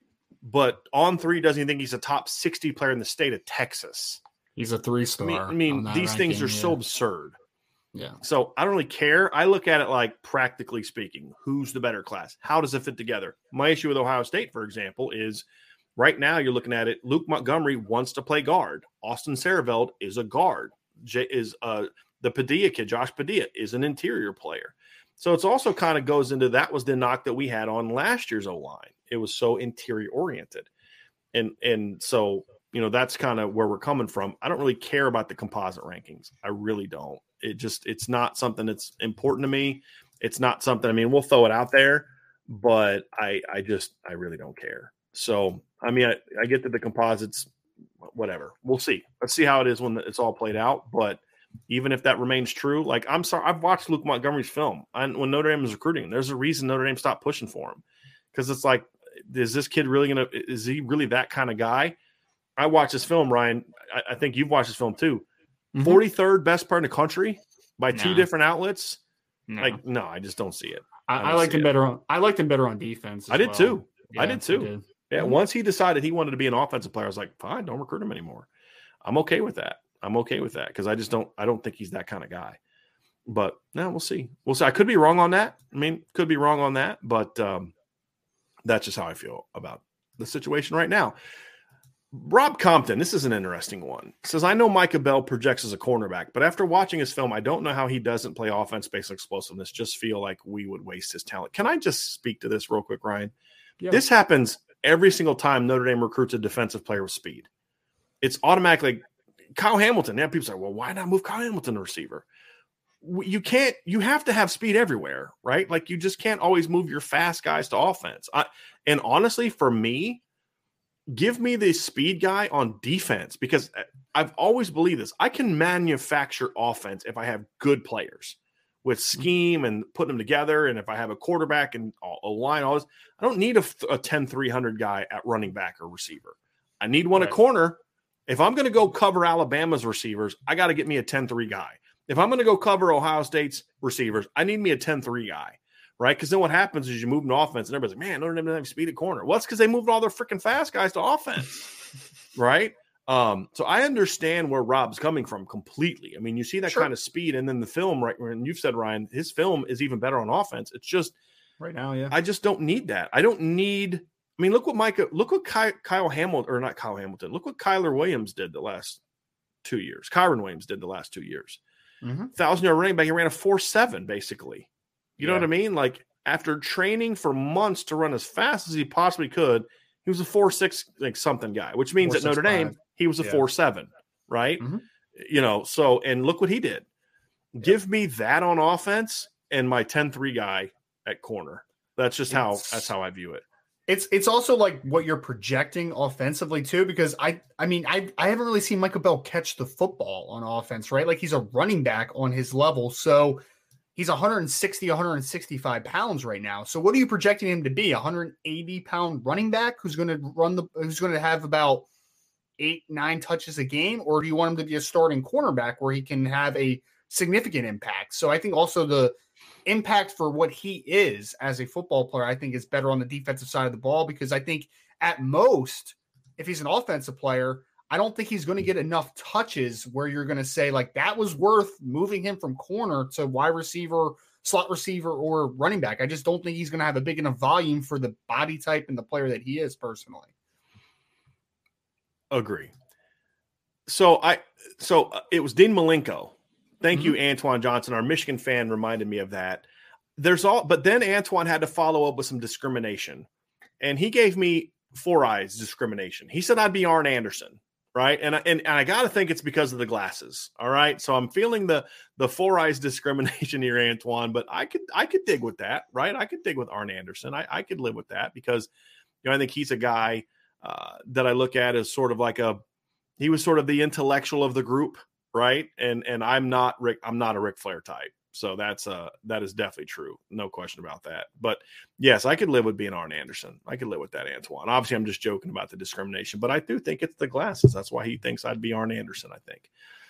but on three doesn't even think he's a top sixty player in the state of Texas. He's a three I star. mean, I mean these things are so absurd. yeah. So I don't really care. I look at it like practically speaking, who's the better class? How does it fit together? My issue with Ohio State, for example, is right now you're looking at it. Luke Montgomery wants to play guard. Austin Sareveld is a guard. J- is uh, the Padilla kid, Josh Padilla, is an interior player. So it's also kind of goes into that was the knock that we had on last year's O-line. It was so interior oriented. And and so, you know, that's kind of where we're coming from. I don't really care about the composite rankings. I really don't. It just, it's not something that's important to me. It's not something, I mean, we'll throw it out there, but I, I just, I really don't care. So, I mean, I, I get that the composites, whatever, we'll see. Let's see how it is when it's all played out. But even if that remains true, like, I'm sorry, I've watched Luke Montgomery's film and when Notre Dame was recruiting, there's a reason Notre Dame stopped pushing for him. Cause it's like, is this kid really going to, is he really that kind of guy? I watched this film, Ryan. I, I think you've watched this film too. Mhm. forty-third best player in the country by two No. different outlets. No. Like, no, I just don't see it. I, I I, don't liked see him it. better on. I liked him better on defense. as I did well. too. I Yeah, did too. did. Yeah. Mhm. Once he decided he wanted to be an offensive player, I was like, fine, don't recruit him anymore. I'm okay with that. I'm okay with that because I just don't. I don't think he's that kind of guy. But no, we'll see. We'll see. I could be wrong on that. I mean, could be wrong on that, but um, that's just how I feel about the situation right now. Rob Compton, this is an interesting one. Says, I know Micah Bell projects as a cornerback, but after watching his film, I don't know how he doesn't play offense based on explosiveness. Just feel like we would waste his talent. Can I just speak to this real quick, Ryan? Yeah. This happens every single time Notre Dame recruits a defensive player with speed. It's automatically Kyle Hamilton. Yeah, people say, well, why not move Kyle Hamilton to receiver? You can't, you have to have speed everywhere, right? Like you just can't always move your fast guys to offense. I, and honestly, for me, give me the speed guy on defense because I've always believed this. I can manufacture offense if I have good players with scheme and putting them together. And if I have a quarterback and a line, all this, I don't need a, a ten three hundred guy at running back or receiver. I need one Right. at corner. If I'm going to go cover Alabama's receivers, I got to get me a ten three guy. If I'm going to go cover Ohio State's receivers, I need me a ten three guy, right? Because then what happens is you move to offense, and everybody's like, man, Notre Dame doesn't have speed at corner. Well, it's because they moved all their freaking fast guys to offense, right? Um, so I understand where Rob's coming from completely. I mean, you see that Sure. kind of speed, and then the film, right? And you've said, Ryan, his film is even better on offense. It's just right now, yeah. I just don't need that. I don't need. I mean, look what Micah, look what Ky, Kyle Hamilton, or not Kyle Hamilton. Look what Kyler Williams did the last two years. Kyron Williams did the last two years. Mm-hmm. Thousand yard running back, he ran a four seven basically. You Yeah. know what I mean? Like after training for months to run as fast as he possibly could, he was a four six like something guy, which means Four, at Notre six, Dame five. he was a Yeah. four seven, right? Mhm. You know, so and look what he did. Give me that on offense and my ten three guy at corner. That's just how It's- that's how I view it. It's it's also like what you're projecting offensively too, because I I mean I I haven't really seen Michael Bell catch the football on offense, right? Like he's a running back on his level, so he's one sixty, one sixty-five pounds right now. So what are you projecting him to be? A one eighty pound running back who's going to run the who's going to have about eight nine touches a game, or do you want him to be a starting cornerback where he can have a significant impact? So I think also the impact for what he is as a football player, I think is better on the defensive side of the ball, because I think at most, if he's an offensive player, I don't think he's going to get enough touches where you're going to say like that was worth moving him from corner to wide receiver, slot receiver, or running back. I just don't think he's going to have a big enough volume for the body type and the player that he is personally. Agree. So I so uh, it was Dean Malenko. Thank Mm-hmm. you, Antoine Johnson. Our Michigan fan reminded me of that. There's all, but then Antoine had to follow up with some discrimination, and he gave me four eyes discrimination. He said I'd be Arn Anderson, right? And I, and, and I got to think it's because of the glasses. All right, so I'm feeling the the four eyes discrimination here, Antoine. But I could I could dig with that, right? I could dig with Arn Anderson. I, I could live with that because you know I think he's a guy uh, that I look at as sort of like a he was sort of the intellectual of the group. Right. And, and I'm not Rick, I'm not a Ric Flair type. So that's uh that is definitely true. No question about that. But yes, I could live with being Arn Anderson. I could live with that, Antoine. Obviously, I'm just joking about the discrimination, but I do think it's the glasses. That's why he thinks I'd be Arn Anderson, I think.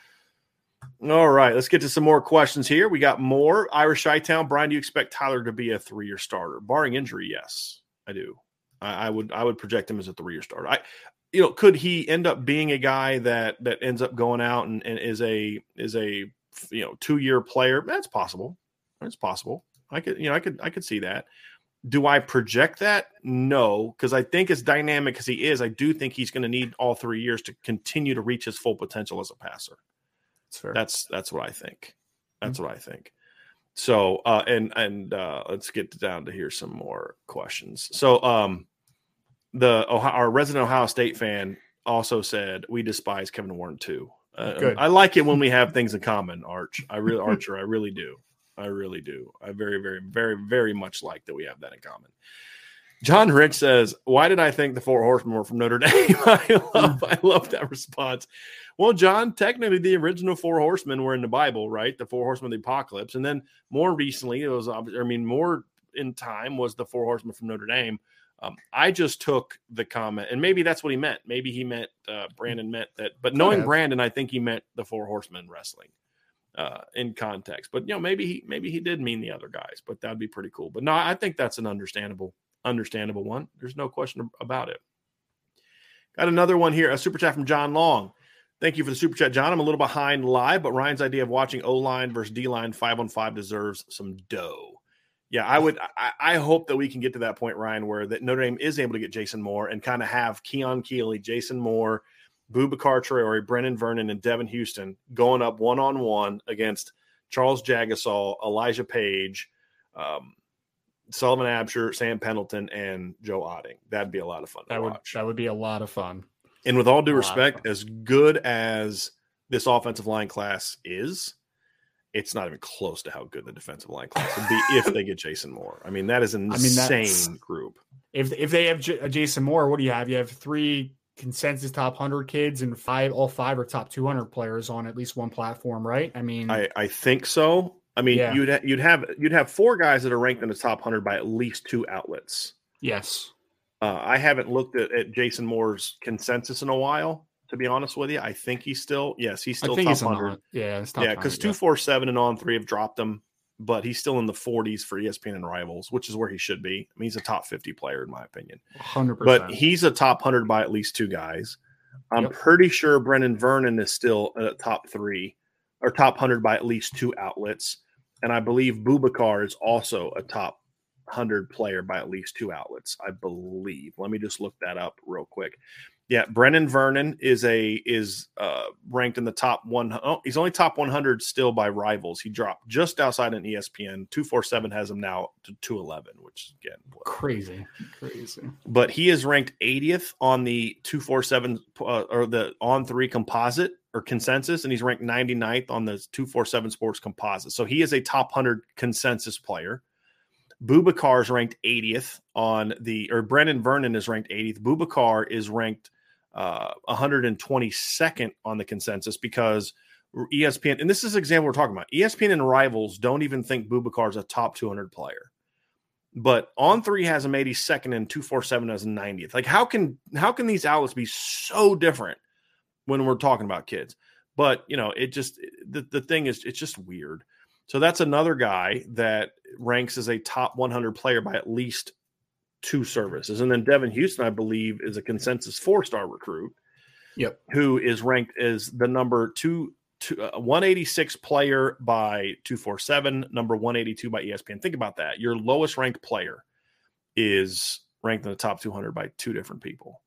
All right, let's get to some more questions here. We got more. Irish Chi-Town. Brian, do you expect Tyler to be a three-year starter? Barring injury, yes, I do. I, I would I would project him as a three-year starter. I You know, could he end up being a guy that that ends up going out and, and is a is a you know two year player? That's possible. That's possible. I could you know I could I could see that. Do I project that? No, because I think as dynamic as he is, I do think he's going to need all three years to continue to reach his full potential as a passer. That's fair. That's that's what I think. That's mm-hmm. what I think. So uh, and and uh, let's get down to here some more questions. So um. The Ohio, our resident Ohio State fan also said we despise Kevin Warren too. Uh, Good. I like it when we have things in common, Arch. I really, Archer, I really do. I really do. I very, very, very, very much like that we have that in common. John Rich says, "Why did I think the Four Horsemen were from Notre Dame?" I love, I love that response. Well, John, technically the original Four Horsemen were in the Bible, right? The Four Horsemen of the Apocalypse, and then more recently, it was, I mean, more in time was the Four Horsemen from Notre Dame. Um, I just took the comment, and maybe that's what he meant. Maybe he meant uh, Brandon meant that, but knowing Brandon, I think he meant the Four Horsemen wrestling uh, in context. But you know, maybe he maybe he did mean the other guys. But that'd be pretty cool. But no, I think that's an understandable understandable one. There's no question about it. Got another one here, a super chat from John Long. Thank you for the super chat, John. I'm a little behind live, but Ryan's idea of watching O-line versus D-line five on five deserves some dough. Yeah, I would. I, I hope that we can get to that point, Ryan, where that Notre Dame is able to get Jason Moore and kind of have Keon Keeley, Jason Moore, Boubacar Traore, Brennan Vernon, and Devin Houston going up one on one against Charles Jagasaw, Elijah Page, um, Sullivan Absher, Sam Pendleton, and Joe Otting. That'd be a lot of fun to that watch. Would, that would be a lot of fun. And with all due respect, as good as this offensive line class is, it's not even close to how good the defensive line class would be if they get Jason Moore. I mean, that is an insane I mean, group. If if they have J- Jason Moore, what do you have? You have three consensus top one hundred kids and five, all five are top two hundred players on at least one platform, right? I mean, I, I think so. I mean, yeah. you'd ha- you'd have you'd have four guys that are ranked in the top one hundred by at least two outlets. Yes. Uh, I haven't looked at, at Jason Moore's consensus in a while. To be honest with you, I think he's still yes, he's still I think top he's one hundred. on, yeah, it's top Yeah, because two forty-seven and On Three have dropped him, but he's still in the forties for E S P N and Rivals, which is where he should be. I mean, he's a top fifty player in my opinion. one hundred percent. But he's a top one hundred by at least two guys. I'm Yep. pretty sure Brendan Vernon is still a top three or top one hundred by at least two outlets. And I believe Boubacar is also a top one hundred player by at least two outlets, I believe. Let me just look that up real quick. Yeah, Brendan Vernon is a is uh, ranked in the top one. Oh, he's only top one hundred still by Rivals. He dropped just outside an E S P N. two forty-seven has him now to two eleven, which again whatever. crazy, crazy. But he is ranked eightieth on the two forty-seven uh, or the On Three composite or consensus, and he's ranked ninety-ninth on the two forty-seven Sports composite. So he is a top one hundred consensus player. Boubacar is ranked eightieth on the, or Brendan Vernon is ranked eightieth. Boubacar is ranked uh, one hundred twenty-second on the consensus because E S P N, and this is the example we're talking about, E S P N and Rivals don't even think Boubacar is a top two hundred player. But On Three has him eighty-second and two forty-seven has him ninetieth. Like how can how can these outlets be so different when we're talking about kids? But, you know, it just, the, the thing is, it's just weird. So that's another guy that ranks as a top one hundred player by at least two services. And then Devin Houston, I believe, is a consensus four-star recruit. Yep. Who is ranked as the number two, two uh, one eighty-six player by two forty-seven, number one eighty-two by E S P N. Think about that. Your lowest ranked player is ranked in the top two hundred by two different people.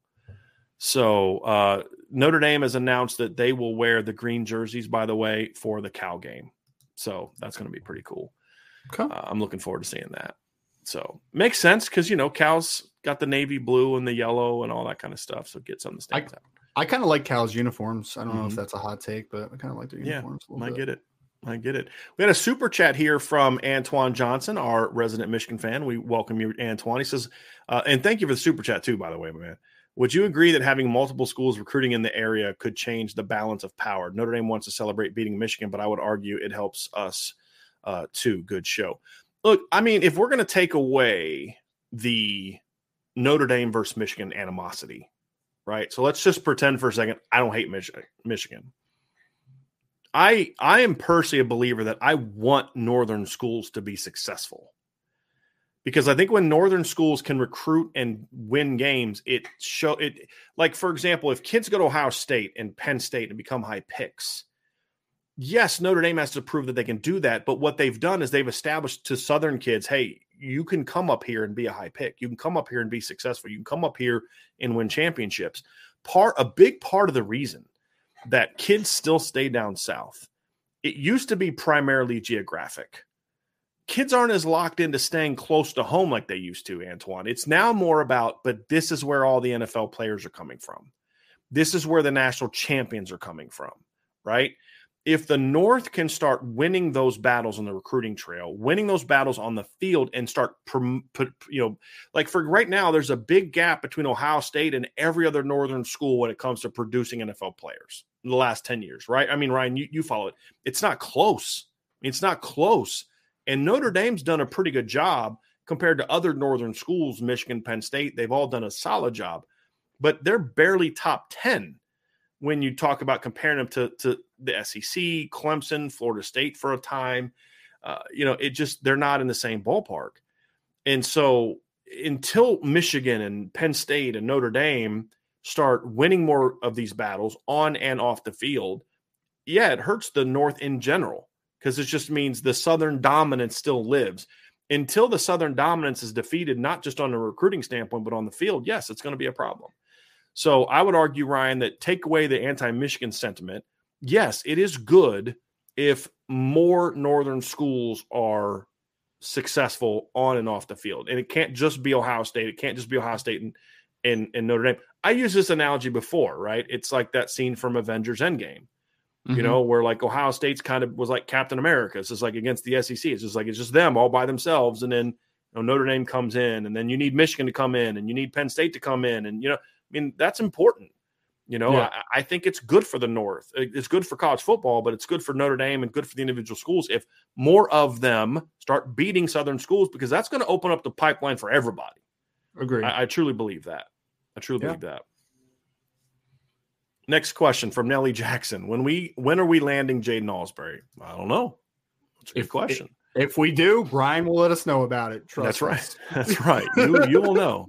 So uh, Notre Dame has announced that they will wear the green jerseys, by the way, for the Cal game. So that's going to be pretty cool. Okay. Uh, I'm looking forward to seeing that. So makes sense because, you know, Cal's got the navy blue and the yellow and all that kind of stuff. So get something that stands out. I kind of like Cal's uniforms. I don't Mm-hmm. know if that's a hot take, but I kind of like their uniforms. Yeah, a little I bit. get it. I get it. We had a super chat here from Antoine Johnson, our resident Michigan fan. We welcome you, Antoine. He says, uh, and thank you for the super chat too, by the way, my man. Would you agree that having multiple schools recruiting in the area could change the balance of power? Notre Dame wants to celebrate beating Michigan, but I would argue it helps us uh, too. Good show. Look, I mean, if we're going to take away the Notre Dame versus Michigan animosity, right? So let's just pretend for a second I don't hate Mich- Michigan. I I am personally a believer that I want Northern schools to be successful. Because I think when Northern schools can recruit and win games, it show it. Like, for example, if kids go to Ohio State and Penn State and become high picks, yes, Notre Dame has to prove that they can do that. But what they've done is they've established to Southern kids, hey, you can come up here and be a high pick. You can come up here and be successful. You can come up here and win championships. Part a big part of the reason that kids still stay down south, it used to be primarily geographic. Kids aren't as locked into staying close to home like they used to, Antoine. It's now more about, but this is where all the N F L players are coming from. This is where the national champions are coming from, right? If the North can start winning those battles on the recruiting trail, winning those battles on the field and start, put, you know, like for right now, there's a big gap between Ohio State and every other Northern school when it comes to producing N F L players in the last ten years, right? I mean, Ryan, you, you follow it. It's not close. It's not close. And Notre Dame's done a pretty good job compared to other Northern schools, Michigan, Penn State. They've all done a solid job, but they're barely top ten when you talk about comparing them to, to the S E C, Clemson, Florida State for a time. Uh, you know, it just, they're not in the same ballpark. And so until Michigan and Penn State and Notre Dame start winning more of these battles on and off the field, yeah, it hurts the North in general. Because it just means the Southern dominance still lives. Until the Southern dominance is defeated, not just on a recruiting standpoint, but on the field, yes, it's going to be a problem. So I would argue, Ryan, that take away the anti-Michigan sentiment. Yes, it is good if more Northern schools are successful on and off the field. And it can't just be Ohio State. It can't just be Ohio State and, and, and Notre Dame. I used this analogy before, right? It's like that scene from Avengers Endgame. You Mm-hmm. know, where like Ohio State's kind of was like Captain America. It's just like against the S E C. It's just like it's just them all by themselves. And then you know, Notre Dame comes in, and then you need Michigan to come in, and you need Penn State to come in. And, you know, I mean, that's important. You know, Yeah. I, I think it's good for the North. It's good for college football, but it's good for Notre Dame and good for the individual schools if more of them start beating Southern schools, because that's going to open up the pipeline for everybody. Agree. I, I truly believe that. I truly Yeah. believe that. Next question from Nellie Jackson. When we when are we landing Jaden Alsbury? I don't know. That's a good if, question. If we do, Brian will let us know about it. Trust That's right. us. That's right. You you will know.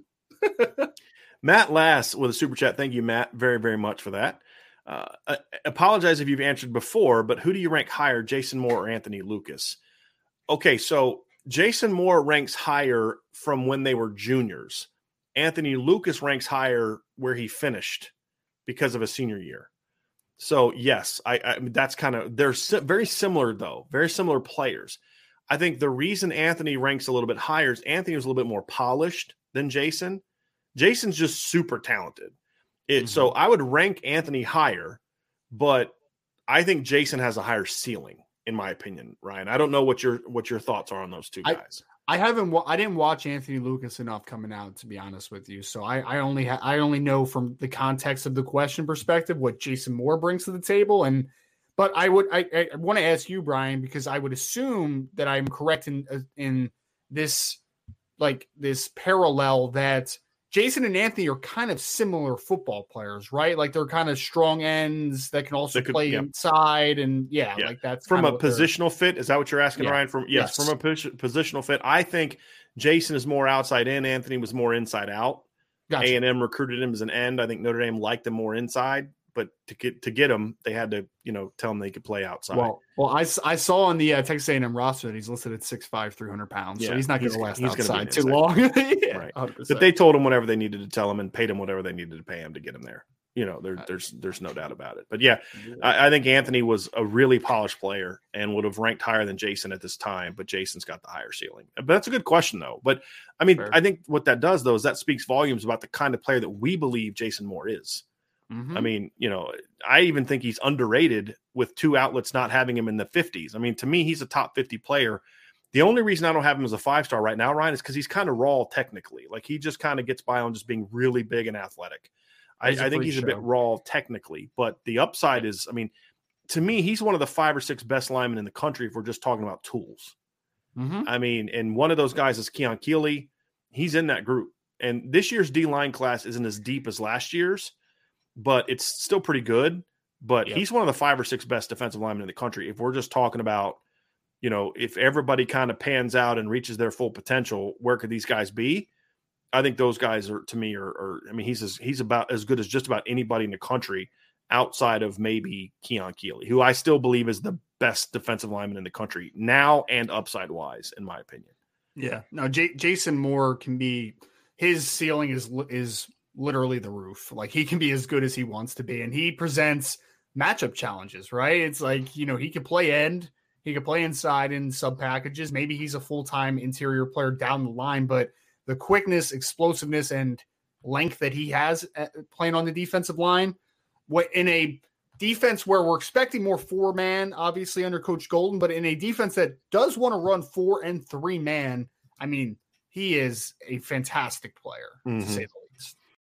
Matt Lass with a super chat. Thank you, Matt, very, very much for that. Uh, I apologize if you've answered before, but who do you rank higher, Jason Moore or Anthony Lucas? Okay, so Jason Moore ranks higher from when they were juniors. Anthony Lucas ranks higher where he finished because of a senior year. So, yes, I, I that's kind of – they're si- very similar, though, very similar players. I think the reason Anthony ranks a little bit higher is Anthony was a little bit more polished than Jason. Jason's just super talented. It, mm-hmm. So I would rank Anthony higher, but I think Jason has a higher ceiling, in my opinion, Ryan. I don't know what your what your thoughts are on those two guys. I, I haven't I didn't watch Anthony Lucas enough coming out, to be honest with you. So I, I only ha- I only know from the context of the question perspective what Jason Moore brings to the table. And but I would I, I want to ask you, Brian, because I would assume that I'm correct in in this like this parallel that Jason and Anthony are kind of similar football players, right? Like they're kind of strong ends that can also could, play yeah. inside, and yeah, yeah, like that's from a positional fit. Is that what you're asking, yeah. Ryan? From yes, yes, from a pos- positional fit. I think Jason is more outside in. Anthony was more inside out. Gotcha. A and M recruited him as an end. I think Notre Dame liked him more inside, but to get to get him, they had to you know tell him they could play outside. Well, well, I, I saw on the uh, Texas A and M roster that he's listed at six five, three hundred pounds, yeah. so he's not going to last he's outside too long. yeah, right. one hundred percent. But they told him whatever they needed to tell him and paid him whatever they needed to pay him to get him there. You know, there, there's there's no doubt about it. But yeah, I, I think Anthony was a really polished player and would have ranked higher than Jason at this time, but Jason's got the higher ceiling. But that's a good question, though. But I mean, Fair. I think what that does, though, is that speaks volumes about the kind of player that we believe Jason Moore is. Mm-hmm. I mean, you know, I even think he's underrated with two outlets not having him in the fifties. I mean, to me, he's a top fifty player. The only reason I don't have him as a five-star right now, Ryan, is because he's kind of raw technically. Like, he just kind of gets by on just being really big and athletic. I, I think he's show. a bit raw technically, but the upside is, I mean, to me, he's one of the five or six best linemen in the country if we're just talking about tools. Mm-hmm. I mean, and one of those guys is Keon Keeley. He's in that group. And this year's D-line class isn't as deep as last year's, but it's still pretty good. But yep. he's one of the five or six best defensive linemen in the country. If we're just talking about, you know, if everybody kind of pans out and reaches their full potential, where could these guys be? I think those guys are, to me, are, are I mean, he's as, he's about as good as just about anybody in the country outside of maybe Keon Keeley, who I still believe is the best defensive lineman in the country now and upside wise, in my opinion. Yeah, no, J- Jason Moore can be, his ceiling is is literally the roof. Like, he can be as good as he wants to be, and he presents matchup challenges, right? It's like, you know, he can play end, he can play inside in sub packages. Maybe he's a full-time interior player down the line, but the quickness, explosiveness, and length that he has playing on the defensive line, what in a defense where we're expecting more four man, obviously under Coach Golden, but in a defense that does want to run four and three man, I mean, he is a fantastic player, mm-hmm. to say the least.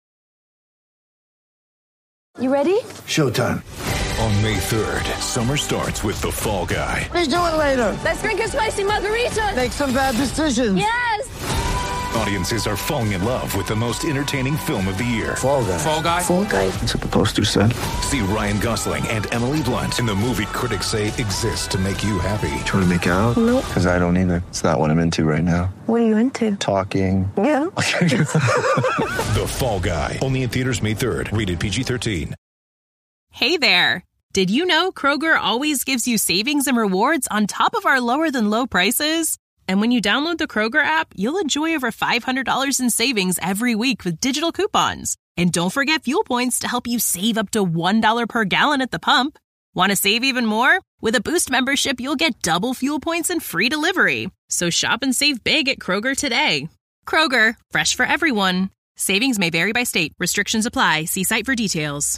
You ready? Showtime. On May third, summer starts with The Fall Guy. Let's do it later. Let's drink a spicy margarita. Make some bad decisions. Yes. Audiences are falling in love with the most entertaining film of the year. Fall Guy. Fall Guy. Fall Guy. That's what the poster said. See Ryan Gosling and Emily Blunt in the movie critics say exists to make you happy. Trying to make it out? Nope. Because I don't either. It's not what I'm into right now. What are you into? Talking. Yeah. The Fall Guy. Only in theaters May third. Rated P G thirteen. Hey there. Did you know Kroger always gives you savings and rewards on top of our lower than low prices? And when you download the Kroger app, you'll enjoy over five hundred dollars in savings every week with digital coupons. And don't forget fuel points to help you save up to one dollar per gallon at the pump. Want to save even more? With a Boost membership, you'll get double fuel points and free delivery. So shop and save big at Kroger today. Kroger, fresh for everyone. Savings may vary by state. Restrictions apply. See site for details.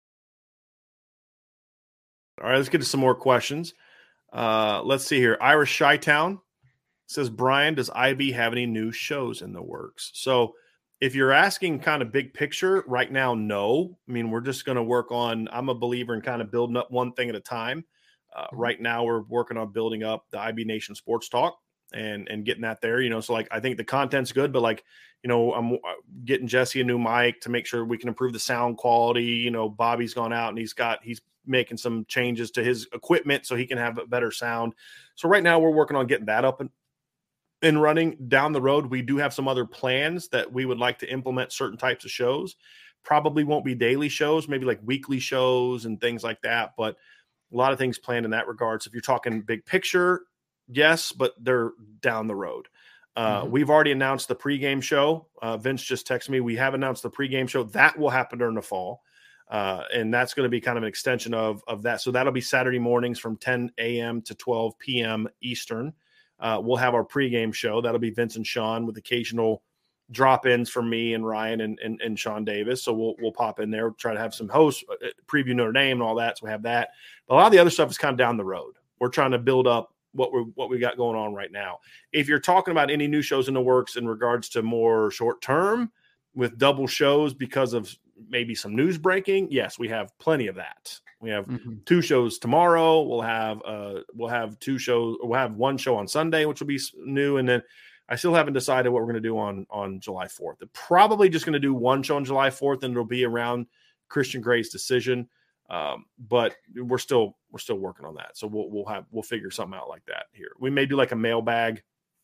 All right, let's get to some more questions. Uh, let's see here. Irish Chi-Town says, Brian, does I B have any new shows in the works? So if you're asking kind of big picture right now, no. I mean, we're just going to work on, I'm a believer in kind of building up one thing at a time. Uh, right now we're working on building up the I B Nation Sports Talk. and and getting that there. You know, so like I think the content's good, but like you know, I'm getting Jesse a new mic to make sure we can improve the sound quality. You know, Bobby's gone out and he's got he's making some changes to his equipment so he can have a better sound. So right now we're working on getting that up and, and running. Down the road, we do have some other plans that we would like to implement certain types of shows. Probably won't be daily shows, maybe like weekly shows and things like that. But a lot of things planned in that regard. So if you're talking big picture, yes, but they're down the road. Uh, mm-hmm. We've already announced the pregame show. Uh, Vince just texted me. We have announced the pregame show. That will happen during the fall. Uh, and that's going to be kind of an extension of, of that. So that'll be Saturday mornings from ten a.m. to twelve p.m. Eastern. Uh, we'll have our pregame show. That'll be Vince and Sean with occasional drop-ins from me and Ryan and, and, and Sean Davis. So we'll we'll pop in there, we'll try to have some hosts, uh, preview Notre Dame and all that. So we have that. But a lot of the other stuff is kind of down the road. We're trying to build up what we what we got going on right now. If you're talking about any new shows in the works in regards to more short-term with double shows because of maybe some news breaking, yes, we have plenty of that. We have mm-hmm. two shows tomorrow. We'll have uh we'll have two shows. We'll have one show on Sunday, which will be new, and then I still haven't decided what we're going to do on on July fourth. They're probably just going to do one show on July fourth, and it'll be around Christian Gray's decision. Um, but we're still we're still working on that, so we'll we'll have we'll figure something out like that here. We may do like a mailbag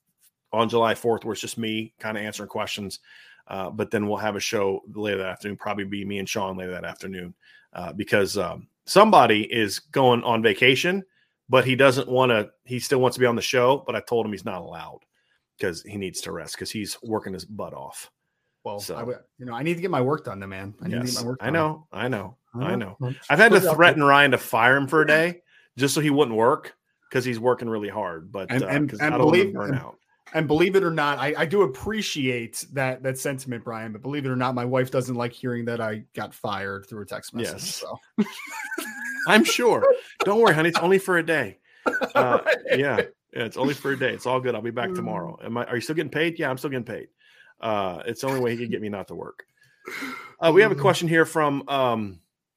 on July fourth, where it's just me kind of answering questions. Uh, but then we'll have a show later that afternoon, probably be me and Sean later that afternoon, uh, because um, somebody is going on vacation, but he doesn't want to, he still wants to be on the show, but I told him he's not allowed because he needs to rest because he's working his butt off. Well, so, I, you know, I need to get my work done, though, man. I need yes, to get my work done. I know, I know, uh-huh. I know. I've had to threaten Ryan to fire him for a day just so he wouldn't work because he's working really hard, but and, uh, and, and I don't believe, want to burn out. And believe it or not, I, I do appreciate that that sentiment, Brian. But believe it or not, my wife doesn't like hearing that I got fired through a text message. Yes. So. I'm sure. Don't worry, honey. It's only for a day. Uh, right. yeah. yeah, it's only for a day. It's all good. I'll be back tomorrow. Am I? Are you still getting paid? Yeah, I'm still getting paid. Uh, it's the only way he can get me not to work. Uh, we have a question here from um,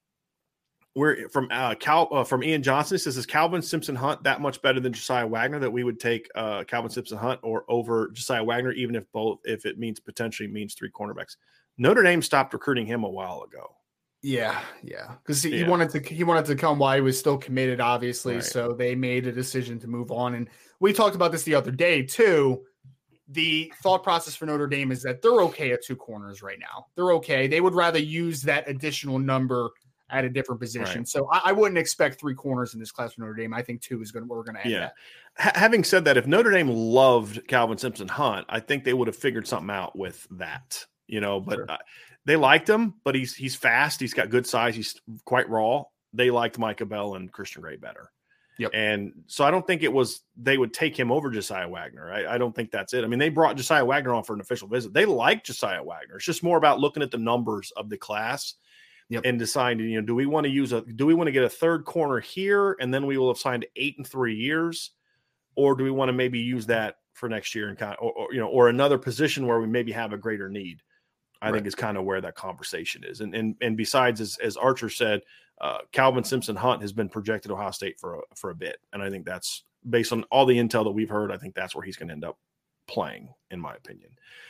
we're from uh, Cal uh, from Ian Johnson. It says, "Is Calvin Simpson Hunt that much better than Josiah Wagner that we would take uh, Calvin Simpson Hunt or over Josiah Wagner, even if both if it means potentially means three cornerbacks?" Notre Dame stopped recruiting him a while ago. Yeah, yeah, because he, yeah. he wanted to he wanted to come while he was still committed, obviously. Right. So they made a decision to move on, and we talked about this the other day too. The thought process for Notre Dame is that they're okay at two corners right now. They're okay. They would rather use that additional number at a different position. Right. So I, I wouldn't expect three corners in this class for Notre Dame. I think two is going to, we're going to end yeah. that. H- having said that, if Notre Dame loved Calvin Simpson Hunt, I think they would have figured something out with that, you know, but sure. uh, they liked him, but he's, he's fast. He's got good size. He's quite raw. They liked Micah Bell and Christian Gray better. Yep. And so I don't think it was they would take him over Josiah Wagner. I, I don't think that's it. I mean, they brought Josiah Wagner on for an official visit. They like Josiah Wagner. It's just more about looking at the numbers of the class yep. and deciding, you know, do we want to use a do we want to get a third corner here and then we will have signed eight and three years, or do we want to maybe use that for next year and kind of, or, or you know, or another position where we maybe have a greater need? I right. think is kind of where that conversation is. And and and besides, as as Archer said, uh, Calvin Simpson Hunt has been projected Ohio State for a, for a bit, and I think that's based on all the intel that we've heard. I think that's where he's going to end up playing, in my opinion.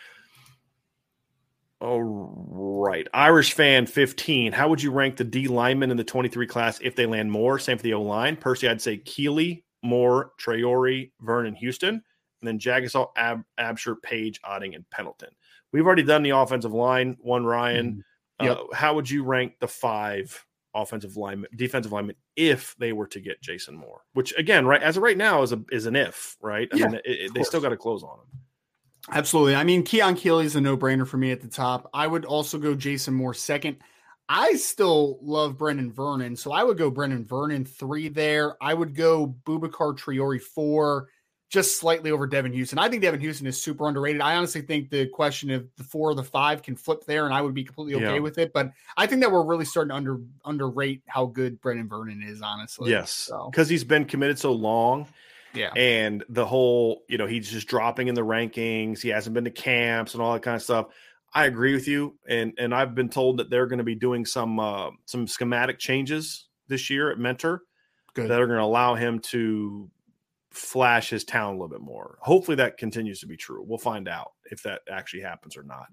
All right, Irish fan fifteen. How would you rank the D linemen in the twenty-three class if they land more? Same for the O line. Personally, I'd say Keeley, Moore, Traore, Vernon, Houston, and then Jagasol, Ab, Absher, Page, Otting, and Pendleton. We've already done the offensive line, one Ryan. Mm, yep. uh, how would you rank the five offensive linemen, defensive linemen, if they were to get Jason Moore? Which, again, right as of right now, is a is an if, right? I yeah, mean, it, it, they still got to close on him. Absolutely. I mean, Keon Keeley is a no-brainer for me at the top. I would also go Jason Moore second. I still love Brendan Vernon, so I would go Brendan Vernon three there. I would go Boubacar Traore four. Just slightly over Devin Houston. I think Devin Houston is super underrated. I honestly think the question of the four or the five can flip there, and I would be completely okay yeah. with it. But I think that we're really starting to under underrate how good Brendan Vernon is, honestly. Yes, because so. he's been committed so long. Yeah. And the whole, you know, he's just dropping in the rankings. He hasn't been to camps and all that kind of stuff. I agree with you. And and I've been told that they're going to be doing some uh, some schematic changes this year at Mentor Good. that are going to allow him to flash his talent a little bit more. Hopefully that continues to be true. We'll find out if that actually happens or not.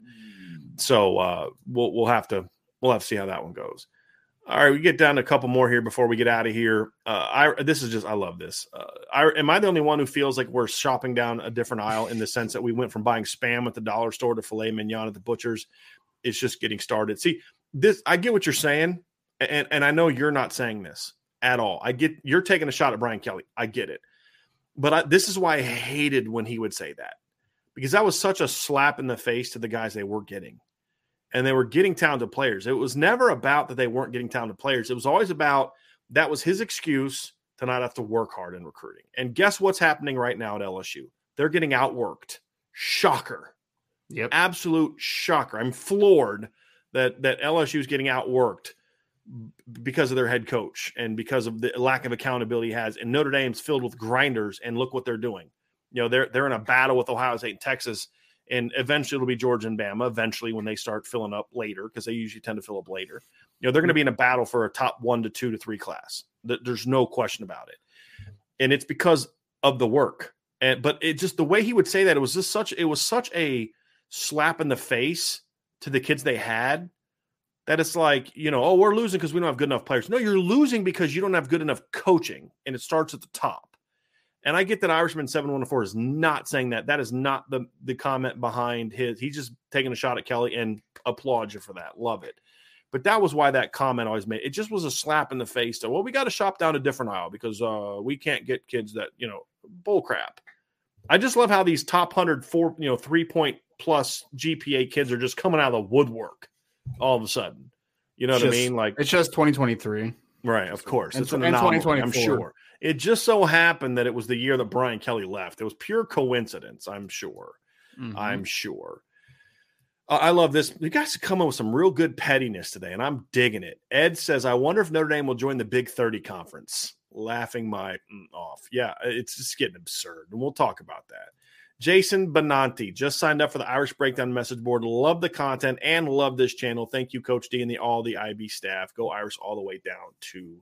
So uh, we'll we'll have to we'll have to see how that one goes. All right, we get down to a couple more here before we get out of here. Uh, I this is just I love this. Uh, I, am I the only one who feels like we're shopping down a different aisle in the sense that we went from buying Spam at the dollar store to filet mignon at the butcher's? It's just getting started. See, this I get what you're saying, and and I know you're not saying this at all. I get you're taking a shot at Brian Kelly. I get it, but I, this is why I hated when he would say that, because that was such a slap in the face to the guys they were getting. And they were getting talented players. It was never about that they weren't getting talented players. It was always about that was his excuse to not have to work hard in recruiting. And guess what's happening right now at L S U? They're getting outworked. Shocker. Yep. Absolute shocker. I'm floored that, that L S U is getting outworked because of their head coach and because of the lack of accountability he has. And Notre Dame's filled with grinders, and look what they're doing. You know, they're they're in a battle with Ohio State and Texas. And eventually it'll be Georgia and Bama eventually when they start filling up later, because they usually tend to fill up later. You know, they're going to be in a battle for a top one to two to three class. There's no question about it. And it's because of the work. And but it just the way he would say that, it was just such it was such a slap in the face to the kids they had that it's like, you know, oh, we're losing because we don't have good enough players. No, you're losing because you don't have good enough coaching, and it starts at the top. And I get that Irishman seven one four is not saying that. That is not the, the comment behind his. He's just taking a shot at Kelly, and applaud you for that. Love it. But that was why that comment always made. It just was a slap in the face to, well, we got to shop down a different aisle because uh, we can't get kids that, you know, bull crap. I just love how these top one hundred, four, you know, three-point plus G P A kids are just coming out of the woodwork all of a sudden. You know it's what just, I mean? Like it's just twenty twenty-three. Right, of course. And, it's an and anomaly, I'm sure. It just so happened that it was the year that Brian Kelly left. It was pure coincidence, I'm sure. Mm-hmm. I'm sure. Uh, I love this. You guys come up with some real good pettiness today, and I'm digging it. Ed says, I wonder if Notre Dame will join the Big thirty conference. Laughing my mm, off. Yeah, it's just getting absurd, and we'll talk about that. Jason Benanti just signed up for the Irish Breakdown message board. Love the content and love this channel. Thank you, Coach D, and the, all the I B staff. Go Irish all the way down to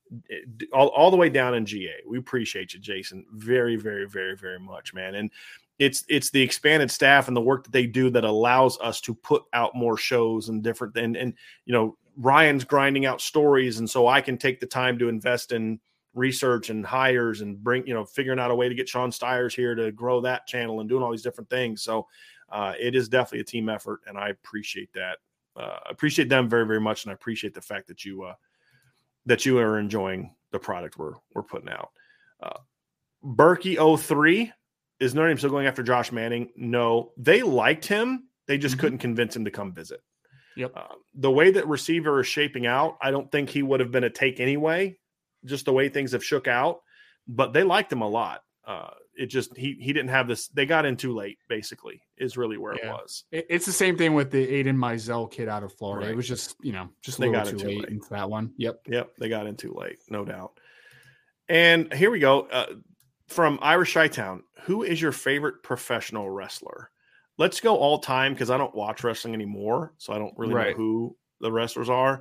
all, all the way down in G A. We appreciate you, Jason, very, very, very, very much, man. And it's it's the expanded staff and the work that they do that allows us to put out more shows and different. And and you know, Ryan's grinding out stories, and so I can take the time to invest in research and hires and bring, you know, figuring out a way to get Sean Stiers here to grow that channel and doing all these different things. So uh, it is definitely a team effort, and I appreciate that. Uh, I appreciate them very, very much, and I appreciate the fact that you uh, that you are enjoying the product we're we're putting out. Uh, Berkey oh three, is Notre Dame still going after Josh Manning? No, they liked him. They just mm-hmm. couldn't convince him to come visit. Yep. Uh, the way that receiver is shaping out, I don't think he would have been a take anyway, just the way things have shook out. But they liked him a lot. Uh, it just he he didn't have this. They got in too late, basically, is really where yeah. it was. It's the same thing with the Aiden Mizell kid out of Florida. Right. It was just, you know, just a they little got too, too late, late into that one. Yep. Yep. They got in too late, no doubt. And here we go. Uh, from Irish Chi-Town, who is your favorite professional wrestler? Let's go all time, because I don't watch wrestling anymore, so I don't really right. know who the wrestlers are.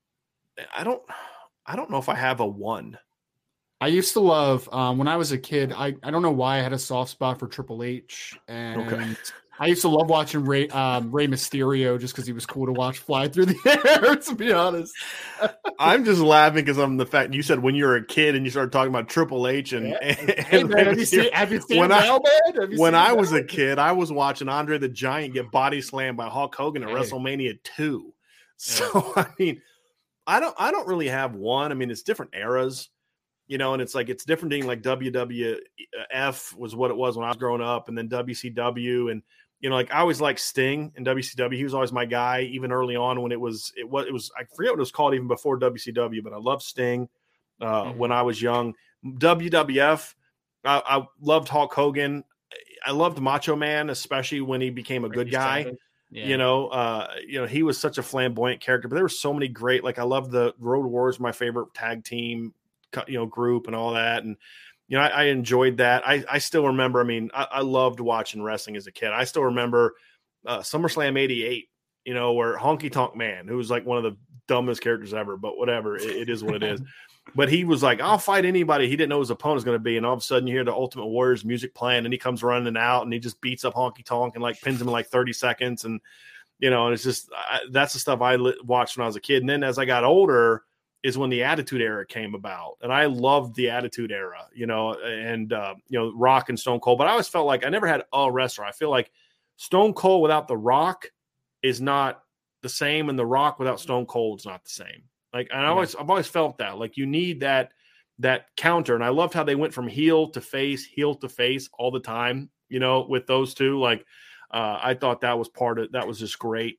I don't I don't know if I have a one. I used to love, um, when I was a kid, I, I don't know why I had a soft spot for Triple H. And okay. I used to love watching Rey, um, Rey Mysterio just because he was cool to watch fly through the air, to be honest. I'm just laughing because I'm the fact you said when you were a kid and you started talking about Triple H. And, yeah. and, hey, man, have, you seen, have you seen when I, I, have you when seen I was a kid, I was watching Andre the Giant get body slammed by Hulk Hogan at hey. WrestleMania two. So, yeah. I mean, I don't, I don't really have one. I mean, it's different eras. You know, and it's like it's different being like W W F was what it was when I was growing up, and then W C W, and you know, like I always liked Sting in W C W. He was always my guy, even early on when it was it was it was I forget what it was called even before W C W, but I loved Sting uh, mm-hmm. when I was young. W W F, I, I loved Hulk Hogan. I loved Macho Man, especially when he became a good guy. Yeah. You know, uh, you know, he was such a flamboyant character. But there were so many great. Like I loved the Road Warriors, my favorite tag team. You know, group and all that, and you know, I, I enjoyed that. I, I still remember. I mean, I, I loved watching wrestling as a kid. I still remember uh, SummerSlam eighty-eight. You know, where Honky Tonk Man, who was like one of the dumbest characters ever, but whatever, it, it is what it is. but he was like, I'll fight anybody. He didn't know who his opponent was going to be. And all of a sudden you hear the Ultimate Warrior's music playing and he comes running out and he just beats up Honky Tonk and like pins him in like thirty seconds. And, you know, and it's just, I, that's the stuff I li- watched when I was a kid. And then as I got older is when the Attitude Era came about. And I loved the Attitude Era, you know, and, uh, you know, Rock and Stone Cold. But I always felt like I never had a wrestler. I feel like Stone Cold without The Rock is not the same, and The Rock without Stone Cold is not the same. Like, and I always, I've always felt that, like, you need that, that counter. And I loved how they went from heel to face, heel to face all the time, you know, with those two. Like, uh, I thought that was part of, that was just great.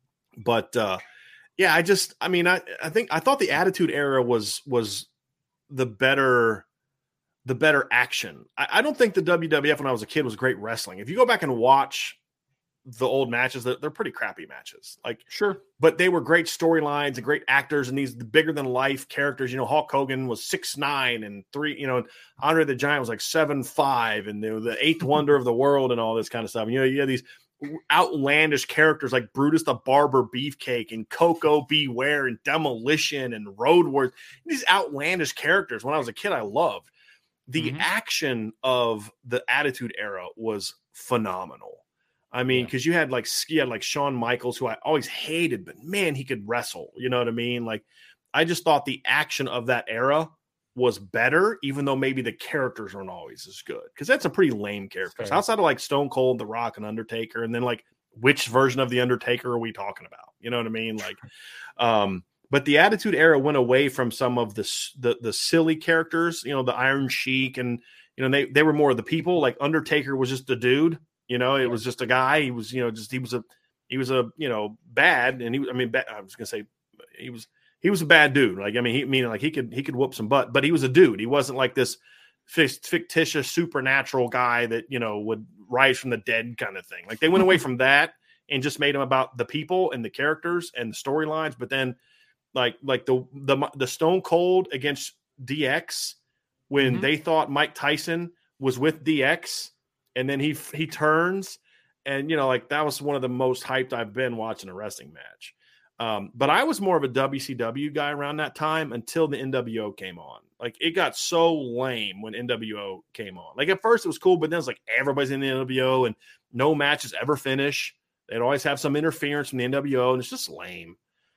But, uh, yeah, I just, I mean, I, I think, I thought the Attitude Era was, was the better, the better action. I, I don't think the W W F when I was a kid was great wrestling. If you go back and watch the old matches, they're, they're pretty crappy matches. Like, Sure. but they were great storylines and great actors and these bigger than life characters. You know, Hulk Hogan was six nine and three, you know, and Andre the Giant was like seven five and the, the eighth wonder of the world and all this kind of stuff. And, you know, you have these outlandish characters like Brutus the Barber Beefcake and Coco Beware and Demolition and Road Warriors. These outlandish characters when I was a kid, I loved. The mm-hmm. action of the Attitude Era was phenomenal. I mean, because yeah. you had like you had like Shawn Michaels, who I always hated, but man, he could wrestle. You know what I mean? Like, I just thought the action of that era was better, even though maybe the characters weren't always as good. Because that's a pretty lame characters. Outside of like Stone Cold, The Rock, and Undertaker, and then like which version of the Undertaker are we talking about? You know what I mean? Like, um, but the Attitude Era went away from some of the the, the silly characters. You know, the Iron Sheik, and you know they they were more of the people. Like Undertaker was just a dude. You know, it was just a guy. He was, you know, just he was a, he was a, you know, bad, and he, I mean, bad, I was gonna say, he was, he was a bad dude. Like, I mean, he, meaning like he could, he could whoop some butt, but he was a dude. He wasn't like this fictitious supernatural guy that you know would rise from the dead kind of thing. Like they went away from that and just made him about the people and the characters and the storylines. But then, like, like the the the Stone Cold against D X when mm-hmm. they thought Mike Tyson was with D X. And then he he turns, and, you know, like that was one of the most hyped I've been watching a wrestling match. Um, but I was more of a W C W guy around that time until the N W O came on. Like, it got so lame when N W O came on. Like, at first it was cool, but then it's like everybody's in the N W O, and no matches ever finish. They'd always have some interference from the N W O, and it's just lame.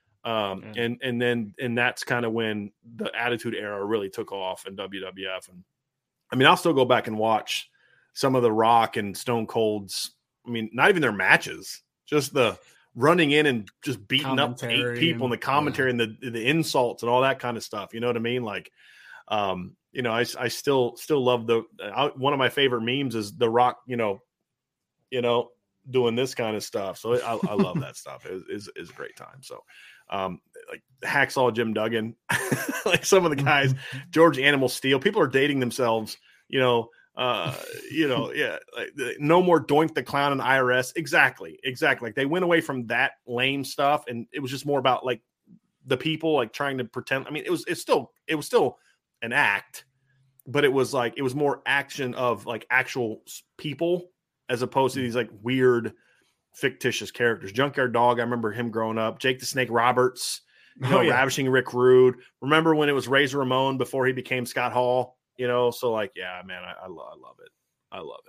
Um, mm. And and then and that's kind of when the Attitude Era really took off in W W F. And I mean, I'll still go back and watch some of the Rock and Stone Cold's, I mean, not even their matches, just the running in and just beating up eight people and the commentary yeah. and the the insults and all that kind of stuff. You know what I mean? Like, um, you know, I, I still still love the I, one of my favorite memes is the Rock, you know, you know, doing this kind of stuff. So I, I love that stuff. It is is a great time. So, um, like Hacksaw Jim Duggan, like some of the guys, George Animal Steel, people are dating themselves. You know. Uh, you know, yeah, like, no more Doink the Clown and I R S. Exactly, exactly. Like they went away from that lame stuff, and it was just more about like the people, like trying to pretend. I mean, it was it's still it was still an act, but it was like it was more action of like actual people as opposed to these like weird fictitious characters. Junkyard Dog, I remember him growing up. Jake the Snake Roberts, you know, oh, yeah. Ravishing Rick Rude. Remember when it was Razor Ramon before he became Scott Hall? You know, so like, yeah, man, I, I, lo- I love it. I love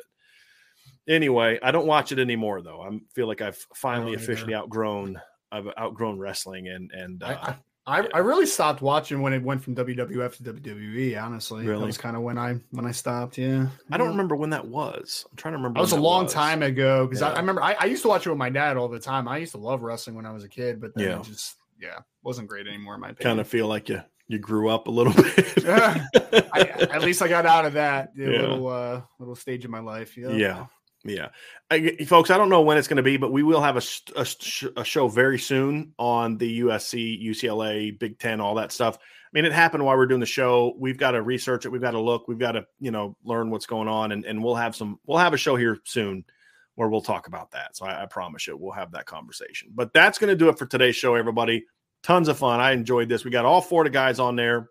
it. Anyway, I don't watch it anymore, though. I feel like I've finally officially outgrown. I've outgrown wrestling, and and uh, I, I, I really stopped watching when it went from W W F to W W E. Honestly, really? That was kind of when I when I stopped. Yeah, I don't remember when that was. I'm trying to remember. That was a long was. time ago because yeah. I, I remember I, I used to watch it with my dad all the time. I used to love wrestling when I was a kid, but then yeah. it just yeah wasn't great anymore. In my opinion, kind of feel like you. You grew up a little bit. yeah. I, at least I got out of that yeah. little uh, little stage of my life. Yeah, yeah, yeah. I, folks, I don't know when it's going to be, but we will have a, a, a show very soon on the U S C, U C L A, Big Ten, all that stuff. I mean, it happened while we're doing the show. We've got to research it. We've got to look. We've got to, you know, learn what's going on, and, and we'll have some. We'll have a show here soon where we'll talk about that. So I, I promise you, we'll have that conversation. But that's going to do it for today's show, everybody. Tons of fun. I enjoyed this. We got all four of the guys on there.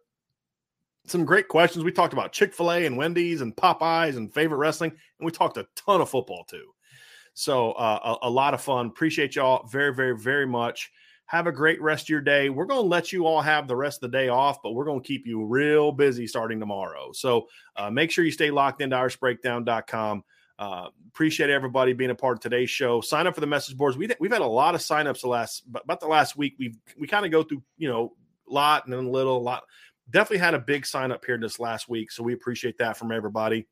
Some great questions. We talked about Chick-fil-A and Wendy's and Popeyes and favorite wrestling, and we talked a ton of football too. So uh, a, a lot of fun. Appreciate y'all very, very, very much. Have a great rest of your day. We're going to let you all have the rest of the day off, but we're going to keep you real busy starting tomorrow. So uh, make sure you stay locked into irish breakdown dot com. Uh, appreciate everybody being a part of today's show. Sign up for the message boards. We, we've had a lot of signups the last, about the last week. We've, we kind of go through, you know, a lot and then a little, a lot. Definitely had a big sign up here this last week. So we appreciate that from everybody.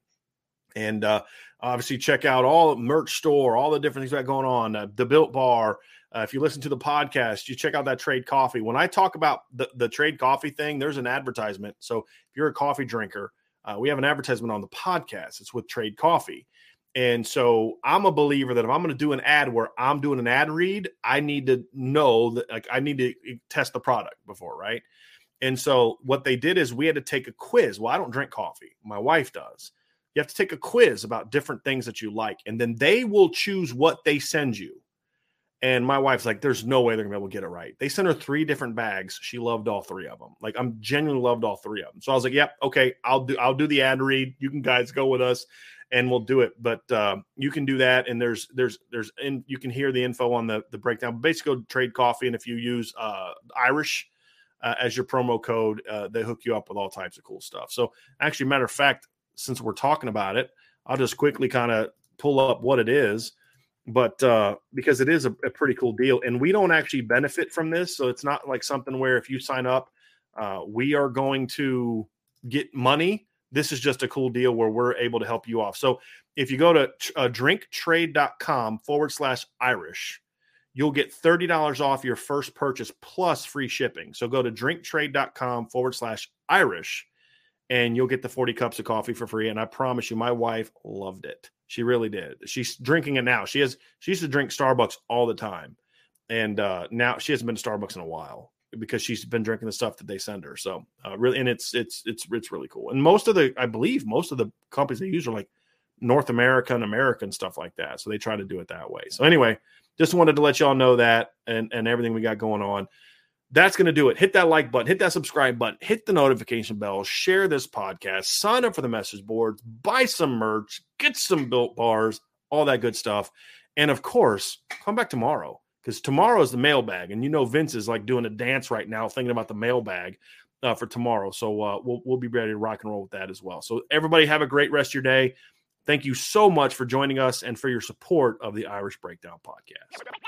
And uh, obviously check out all the merch store, all the different things we got going on. Uh, the Built Bar. Uh, if you listen to the podcast, you check out that Trade Coffee. When I talk about the, the Trade Coffee thing, there's an advertisement. So if you're a coffee drinker, uh, we have an advertisement on the podcast. It's with Trade Coffee. And so I'm a believer that if I'm going to do an ad where I'm doing an ad read, I need to know that, like, I need to test the product before, right? And so what they did is we had to take a quiz. Well, I don't drink coffee. My wife does. You have to take a quiz about different things that you like, and then they will choose what they send you. And my wife's like, there's no way they're going to be able to get it right. They sent her three different bags. She loved all three of them. Like, I'm genuinely loved all three of them. So I was like, yep, okay, I'll do I'll do the ad read. You can guys go with us, and we'll do it. But uh, you can do that, and there's there's there's and you can hear the info on the the breakdown. Basically, go Trade Coffee, and if you use uh, Irish uh, as your promo code, uh, they hook you up with all types of cool stuff. So actually, matter of fact, since we're talking about it, I'll just quickly kind of pull up what it is. But uh, because it is a, a pretty cool deal, and we don't actually benefit from this. So it's not like something where if you sign up, uh, we are going to get money. This is just a cool deal where we're able to help you off. So if you go to uh, drinktrade.com forward slash Irish, you'll get thirty dollars off your first purchase plus free shipping. So go to drinktrade.com forward slash Irish, and you'll get the forty cups of coffee for free. And I promise you, my wife loved it. She really did. She's drinking it now. She has. She used to drink Starbucks all the time, and uh, now she hasn't been to Starbucks in a while because she's been drinking the stuff that they send her. So uh, really, and it's it's it's it's really cool. And most of the, I believe, most of the companies they use are like North American, American stuff like that. So they try to do it that way. So anyway, just wanted to let y'all know that and and everything we got going on. That's going to do it. Hit that like button, hit that subscribe button, hit the notification bell, share this podcast, sign up for the message boards, buy some merch, get some Built Bars, all that good stuff. And of course, come back tomorrow, because tomorrow is the mailbag. And you know Vince is like doing a dance right now thinking about the mailbag uh, for tomorrow. So uh, we'll, we'll be ready to rock and roll with that as well. So everybody have a great rest of your day. Thank you so much for joining us and for your support of the Irish Breakdown Podcast.